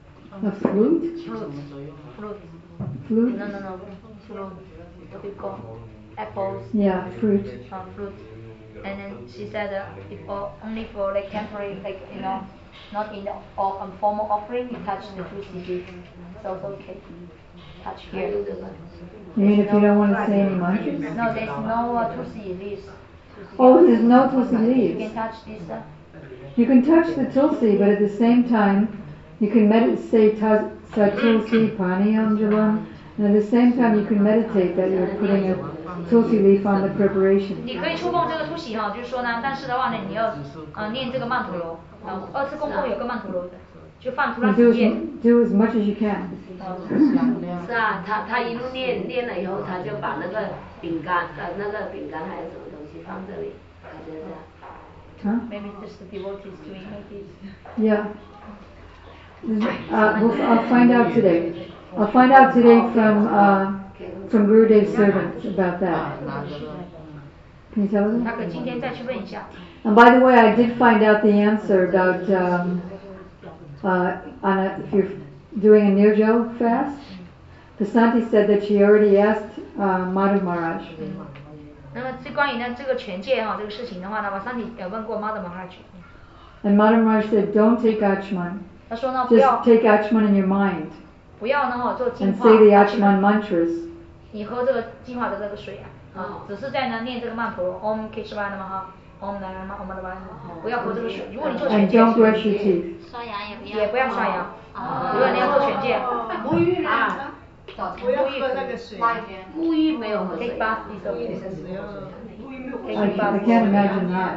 A flute? Fruit. Fruit. Flute? No no no. Fruit. What do you call? Apples. Yeah, fruit. Uh, fruit. And then she said uh, if uh, only for like temporary, like you know, not in the or um, formal offering, you touch the tulsi leaf. It's also okay. Touch here. You mean if you don't want to say any mantras? No, there's no uh, tulsi leaves. Oh, there's no tulsi You leaves. can touch this. Uh, You can touch the tulsi, but at the same time, you can meditate, say ta- satulsi pranayam, and at the same time you can meditate that you're putting a tulsi leaf on the preparation. 你可以触碰这个突喜哈，就是说呢，但是的话呢，你要呃念这个曼陀罗，呃，二次供奉有个曼陀罗的，就放图拉 You do 斯叶。 as, do as much as you can. 是啊，他他一路念念了以后，他就把那个饼干呃那个饼干还有什么东西放这里，他就这样。 Huh? Maybe just the devotees doing like this. Yeah. Uh, we'll, I'll find out today. I'll find out today from uh, from Gurudev's servants about that. Can you tell us? 他可今天再去问一下。 And by the way, I did find out the answer about um, uh, on a, if you're doing a Nirjal fast. Vasanti said that she already asked uh, Madhu Maharaj. 那么这关于呢这个全戒哈这个事情的话呢，瓦桑提有问过 Mother Maharaj。 And Madhu Maharaj said, don't take Achman. 他说呢，不要 Just take Achman in your mind 不要呢哈做净 and 化。 say the Achman mantras. 你喝这个净化的这个水啊，啊，只是在呢念这个曼陀罗 Om Keshava Namaha Om Namah Om Namah， 不要喝这个水。如果你做全 And 戒， don't brush your teeth. 刷牙也不要。 也不要刷牙。如果你要做全戒， 沐浴呢？不要沐浴喝那个水。 沐浴没有喝水。 Take bath is okay. I, I can't imagine that.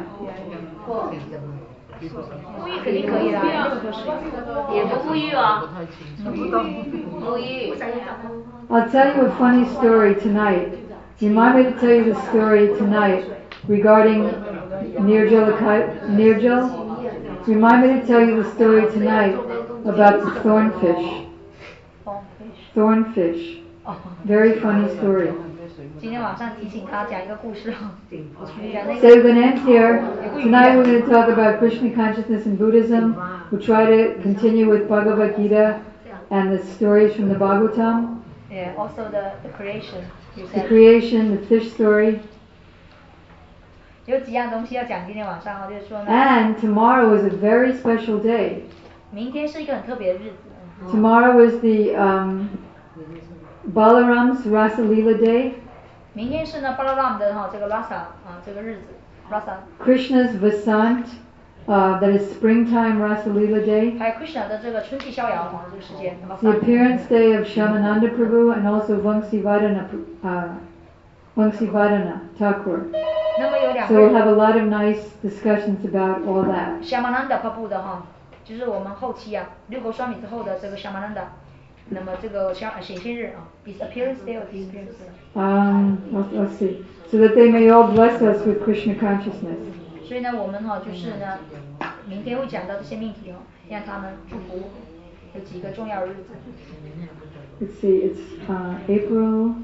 沐浴肯定可以啦，任何水。 也不沐浴啊，不懂沐浴。 I'll tell you a funny story tonight. Remind me to tell you the story tonight regarding Nirjal. Nirjal? Remind me to tell you the story tonight about the thornfish. Thornfish. Very funny story. 今天晚上提醒他讲一个故事啊。 So we're going to end here. Tonight we're going to talk about Krishna consciousness in Buddhism. We'll try to continue with Bhagavad Gita and the stories from the Bhagavatam. Yeah, also the the creation. You The said. creation, the fish story. 有几样东西要讲，今天晚上哈，就是说呢， And tomorrow is a very special day. 明天是一个很特别的日子。 Tomorrow is the um, Balaram's Rasa Leela Day. 明天是呢巴拉拉姆的哈这个 Rasa 啊这个日子 Rasa。 Krishna's Vasant, uh, that is springtime Rasa Leela Day. 还有 Krishna 的这个春季逍遥哈这个时间。 The appearance day of Shamananda Prabhu and also Vangsivadana, uh, Vangsivadana Thakur. 那么有两 So we'll 位 have a lot of nice discussions about all that. Shamananda Prabhu 的哈，就是我们后期啊六国双米之后的这个 Shamananda。 那么这个显显现日啊 ，is appearance day or disappearance day？ Um, let's, let's see. So that they may all bless us with Krishna consciousness. 所以呢，我们哈就是呢，明天会讲到这些命题哦，让他们祝福有几个重要的日子。 Let's see, it's uh, April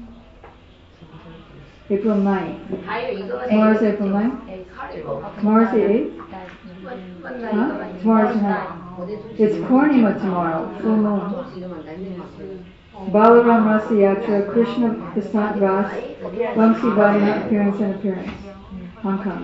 April ninth. 还有一个 Tomorrow's April ninth? Tomorrow's the eighth? Huh? Tomorrow tonight. It's Purnima tomorrow, full moon. Balaram Rasa Yatra, Krishna Vasant Ras, Vamsi Vadana, appearance and appearance. Hong Kong.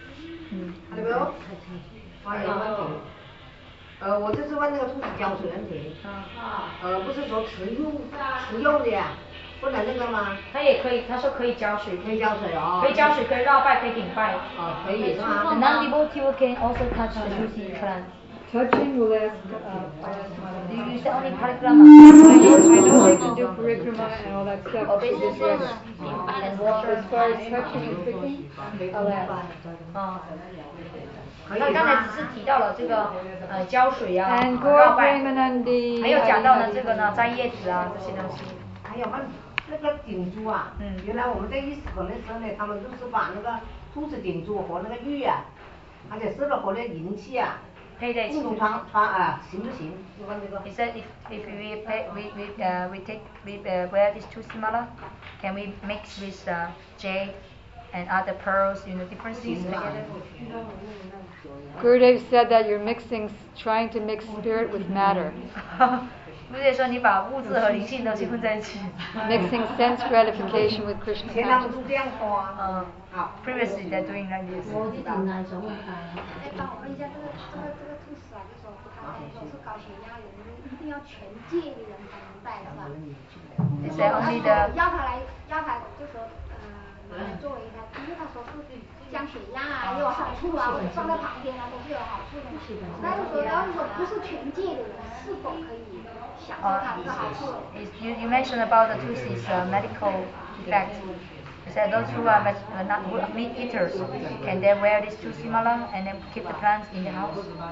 呃，我就是问那个兔子浇水问题，呃，不是说食用食用的呀，不能那个吗？ 他也可以，他说可以浇水， 可以浇水哦， 可以浇水，可以绕拜，可以顶拜。 哦，可以是吗 The non-devotee can also touch the Tulsi plant. Touching will ask. Uh, Do you use only parikrama? I know, I know they can do parikrama and all that stuff. Or This basically, yes. and water. As far as touching and picking, I'll ask. 啊。那刚才只是提到了这个呃浇水啊， And 绕拜， Gaurapremanandi 还有讲到呢这个呢摘叶子啊这些东西。 还有问那个顶珠啊，嗯，原来我们在伊斯口那时候呢，他们就是把那个兔子顶珠和那个玉啊，而且是了和那银器啊，共同穿穿啊，行不行？你问这个。 He said if if we pay, we we uh, we take we uh, wear this Tulsi mala, can we mix with uh, jade and other pearls, you know, different things together? Gurudev said that you're mixing, trying to mix spirit with matter. 不是说你把物质和灵性都结合在一起。 Mixing sense gratification with Krishna 前他们都 consciousness. 这样说啊。 嗯。好 Previously they're doing like this. 我知道。哎，帮我问一下，这个这个这个兔子啊，就说不太说是高血压人一定要全戒的人才能戴是吧？ They say only the. 要他来，要他就说呃，作为他，因为他说是降血压啊，有好处啊，放在旁边啊都是有好处的。那就说，要是说不是全戒的人，是否可以享受它的好处？ You you mentioned about the Tulsi's uh, medical effect. You said those who are veg, uh, not meat eaters can they wear this Tulsi mala and then keep the plants in the house?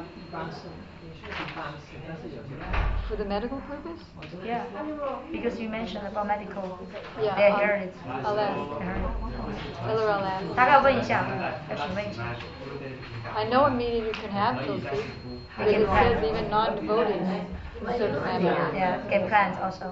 For the medical purpose? Yeah, because you mentioned about medical. Yeah, they um, heard it. I'll ask. They heard it. Tell her I'll ask. 大概问一下，要询问一下。 I know a meeting you can have Tulsi, because it says even non-devotees in certain manner. Yeah, get plants also.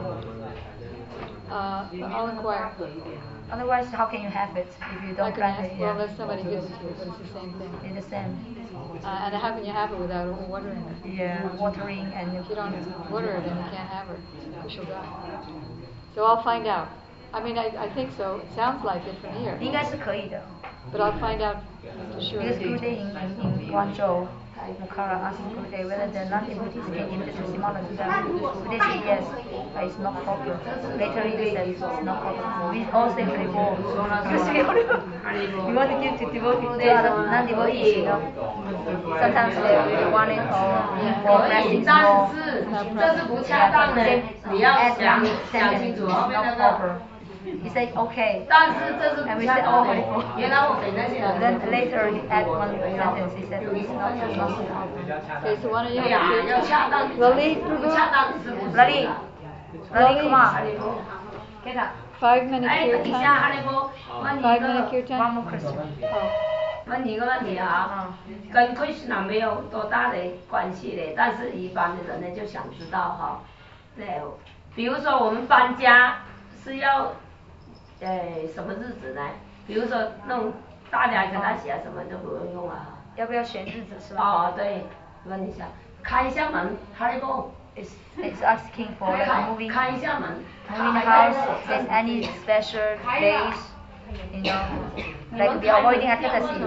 Uh, I'll inquire. Otherwise, how can you have it if you I don't can plant ask, it? well, Yeah. unless somebody gives it to you, but it's the same thing. It's the same. Uh, and how can you have it without watering it? Yeah, watering and. If you don't water it, then you can't have her. She'll die. So I'll find out. I mean, I, I think so. It sounds like it from here. 应该是可以的。 But I'll find out for sure. Because Gurudev in, in, in Guangzhou, Mukhara asked Gurudev whether the non-devotees can give the Tulsi mala to them. Gurudev said yes, but it's not proper. Later he said it's not proper. We all say Haribo. Because we, we want to give to devotees, to other non-devotees, you know. Sometimes they really want it or for blessings or. 这是不恰当的，你要想想清楚后面那个。 He said okay. 但是这是 and we 不恰 said 当 oh 的。 Haribo. 原来我给那些人。 Then later he added one sentence. He said it's not it's not proper. Okay, so why don't you 对呀，要恰当。 Lali, 不恰当是不 Lali, Lali, come on. Get up. Five minutes 哎， here 等一下， time. 哈利波，问你 Five 一 minutes 个 here time. One more question. 问你一个问题啊，跟退休呢没有多大的关系的，但是一般的人呢就想知道哈，对，比如说我们搬家是要，呃，什么日子呢？比如说弄大家给他写什么都不用用啊。 要不要选日子是吧？ 哦，对，问一下，开一下门，哈利波。 It's, it's asking for like moving, 开一下门， moving house, and any special days, you know, like we are avoiding activity.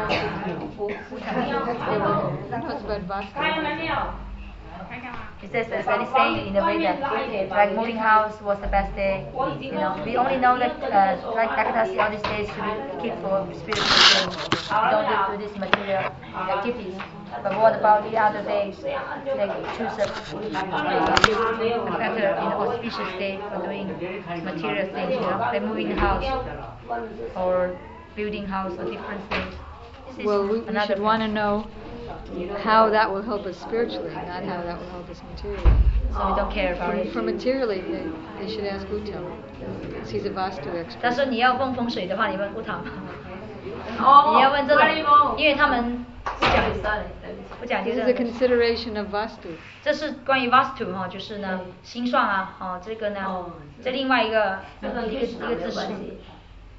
It says that when it's saying in the Veda, like moving house was the best day. You know, we only know that uh, like Ekadasi on these days should be kept for spiritual things. We don't do, do this material activities. But what about the other days? Like choose a better, you know, auspicious day for doing material things. You know, like moving house or building house or different things. This Well, we, we another should want to know how that will help us spiritually, not how that will help us materially. So we don't care about for, it. For materially, they, they should ask Uttam. He's a Vastu expert. 但是你要问风水的话，你问乌塔嘛。 哦。 你要问这种，因为他们不讲不讲究 This is a consideration of Vastu. 这是关于 Vastu 哈，就是呢心算啊，哦这个呢，这另外一个一个一个知识。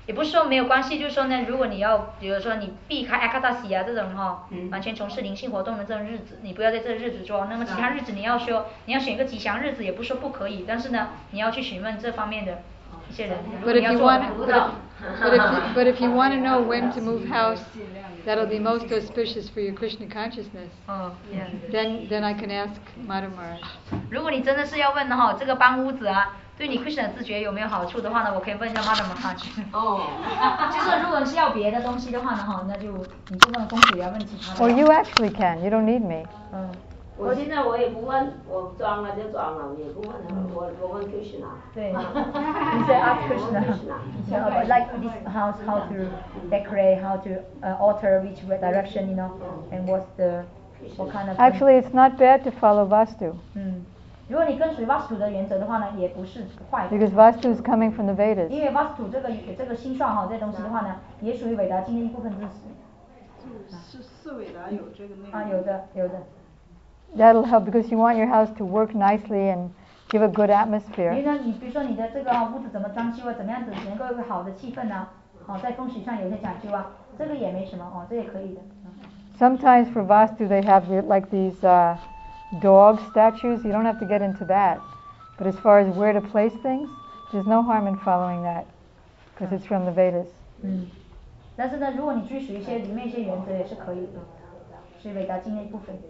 也不是说没有关系，就是说呢，如果你要，比如说你避开阿卡达西啊这种哈、 嗯， 完全从事灵性活动的这种日子，你不要在这个日子做。那么其他日子你要说，你要选一个吉祥日子，也不是说不可以，但是呢，你要去询问这方面的一些人。 But if you want, but if, but if, you, but if you want to know when to move house, that'll be most auspicious for your Krishna consciousness. Oh, yeah. Then, then I can ask Madhu Maharaj. 如果你真的是要问的哈，这个搬屋子啊，对你 Krishna 自觉有没有好处的话呢，我可以问一下 Madhu Maharaj。哦，就是如果是要别的东西的话呢，哈，那就你就问风水啊，问其他的。 Well, you actually can. You don't need me. 嗯。 我现在我也不问，我装了就装了，我也不问了，我我问 Krishna。 对，你是 ask Krishna，你想 about like this house how to decorate, how to uh, alter which direction, you know, and what's the what kind of. Actually, it's not bad to follow Vastu. 嗯，如果你跟随 Vastu 的原则的话呢，也不是坏的。 Because Vastu is coming from the Vedas. 因为 Vastu 这个这个星算哈，这东西的话呢，也属于韦达经的一部分知识。 是是韦达有这个内容。 啊，有的有的。 That'll help because you want your house to work nicely and give a good 因 atmosphere. 为呢，你比如说你的这个屋子怎么装修啊，怎么样子能够有个好的气氛呢？哦，在风水上有些讲究啊，这个也没什么哦，这也可以的。 Sometimes for Vastu they have the, like these uh, dog statues. You don't have to get into that. But as far as where to place things, there's no harm in following that because it's from the Vedas. 嗯，但是呢，如果你遵守一些里面一些原则也是可以的，是韦达经的一部分。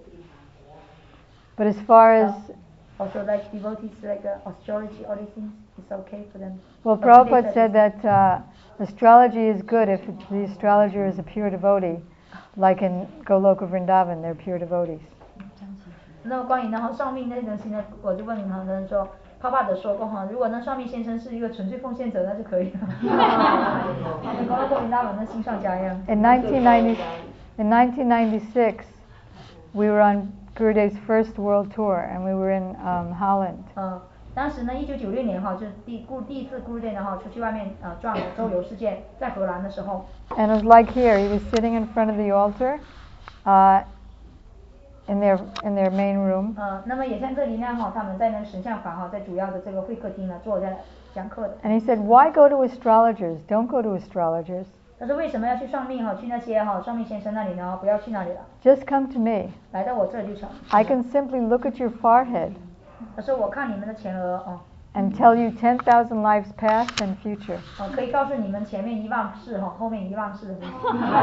But as far as also like devotees like uh, astrology, all these things, it's okay for them. Well, Prabhupada said that uh, astrology is good if it, the astrologer is a pure devotee, like in Goloka Vrindavan, they're pure devotees. 那么关于然后算命那东西呢，我就问他们说，帕帕德说过哈，如果那算命先生是一个纯粹奉献者，那就可以了。跟 Goloka Vrindavan 的星算家一样。 In nineteen ninety, in nineteen ninety-six, we were on Gurudev's first world tour, and we were in um, Holland. 嗯，当时呢，一九九六年哈，就是第顾第一次顾店的哈，出去外面呃转周游世界，在荷兰的时候。 And it was like here, he was sitting in front of the altar, uh, in their in their main room. 呃，那么也像这里那样哈，他们在那个神像房哈，在主要的这个会客厅呢，坐在讲课的。 And he said, "Why go to astrologers? Don't go to astrologers. 但是为什么要去算命哈？去那些哈算命先生那里呢？不要去那里了。 Just come to me. 来到我这里就成。 I can simply look at your forehead." 他说我看你们的前额哦。 And tell you ten thousand lives past and future. 哦，可以告诉你们前面一万世哈，后面一万世的东西。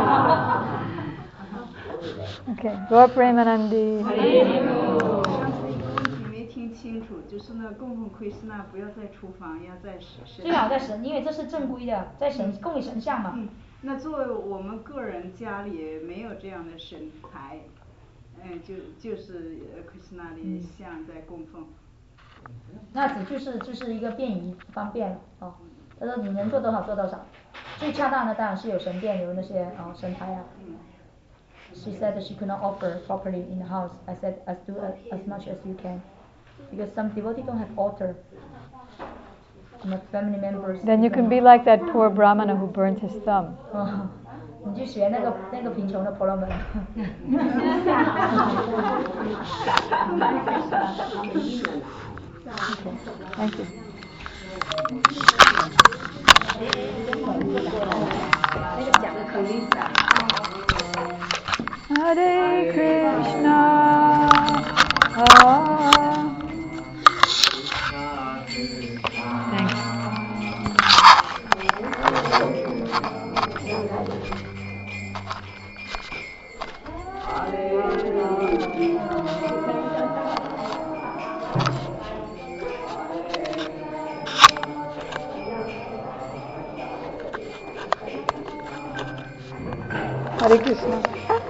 Okay, Gaur Premanandi. 你没听清楚，就是那供奉奎斯那不要在厨房，要在神。 最好在神，因为这是正规的，在神供给神像嘛。 嗯，那作为我们个人家里没有这样的神台，嗯，就就是奎斯那的像在供奉。 那只就是就是一个便于方便了哦。他说你能做多少做多少，最恰当的当然是有神殿有那些哦神台啊。She said that she could not offer properly in the house. I said as do as, as much as you can, because some devotees don't have altar. Some family members. Then you can be like that poor Brahmana who burnt his thumb. 哦，你就学那个那个贫穷的婆罗门。 Thank you. Hare Krishna. Ah. Hare Krishna.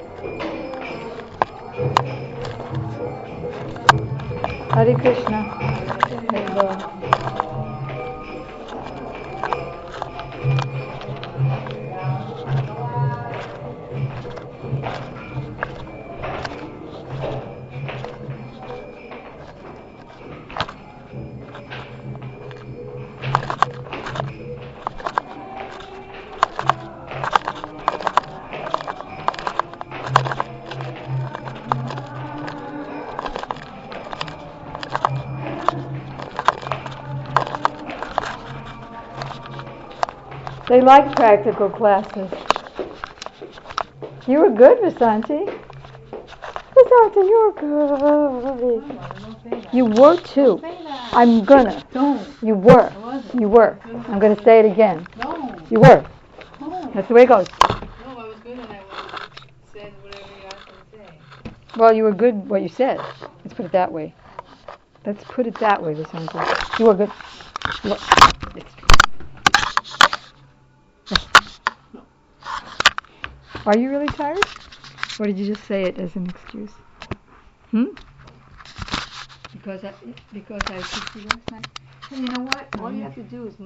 Hare Krishna. Hare Lord. They like practical classes. You were good, Vasanti. Vasanti, you were good. You were too. I'm gonna. Don't. You were. I wasn't. You were. I'm gonna say it again. No. You were. No. That's the way it goes. No, I was good and I said whatever you asked me to say. Well, you were good what you said. Let's put it that way. Let's put it that way, Vasanti. You were good. You were. Are you really tired? Or did you just say it as an excuse? Hmm? Because I because I kissed you last night? And you know what? All you have to do is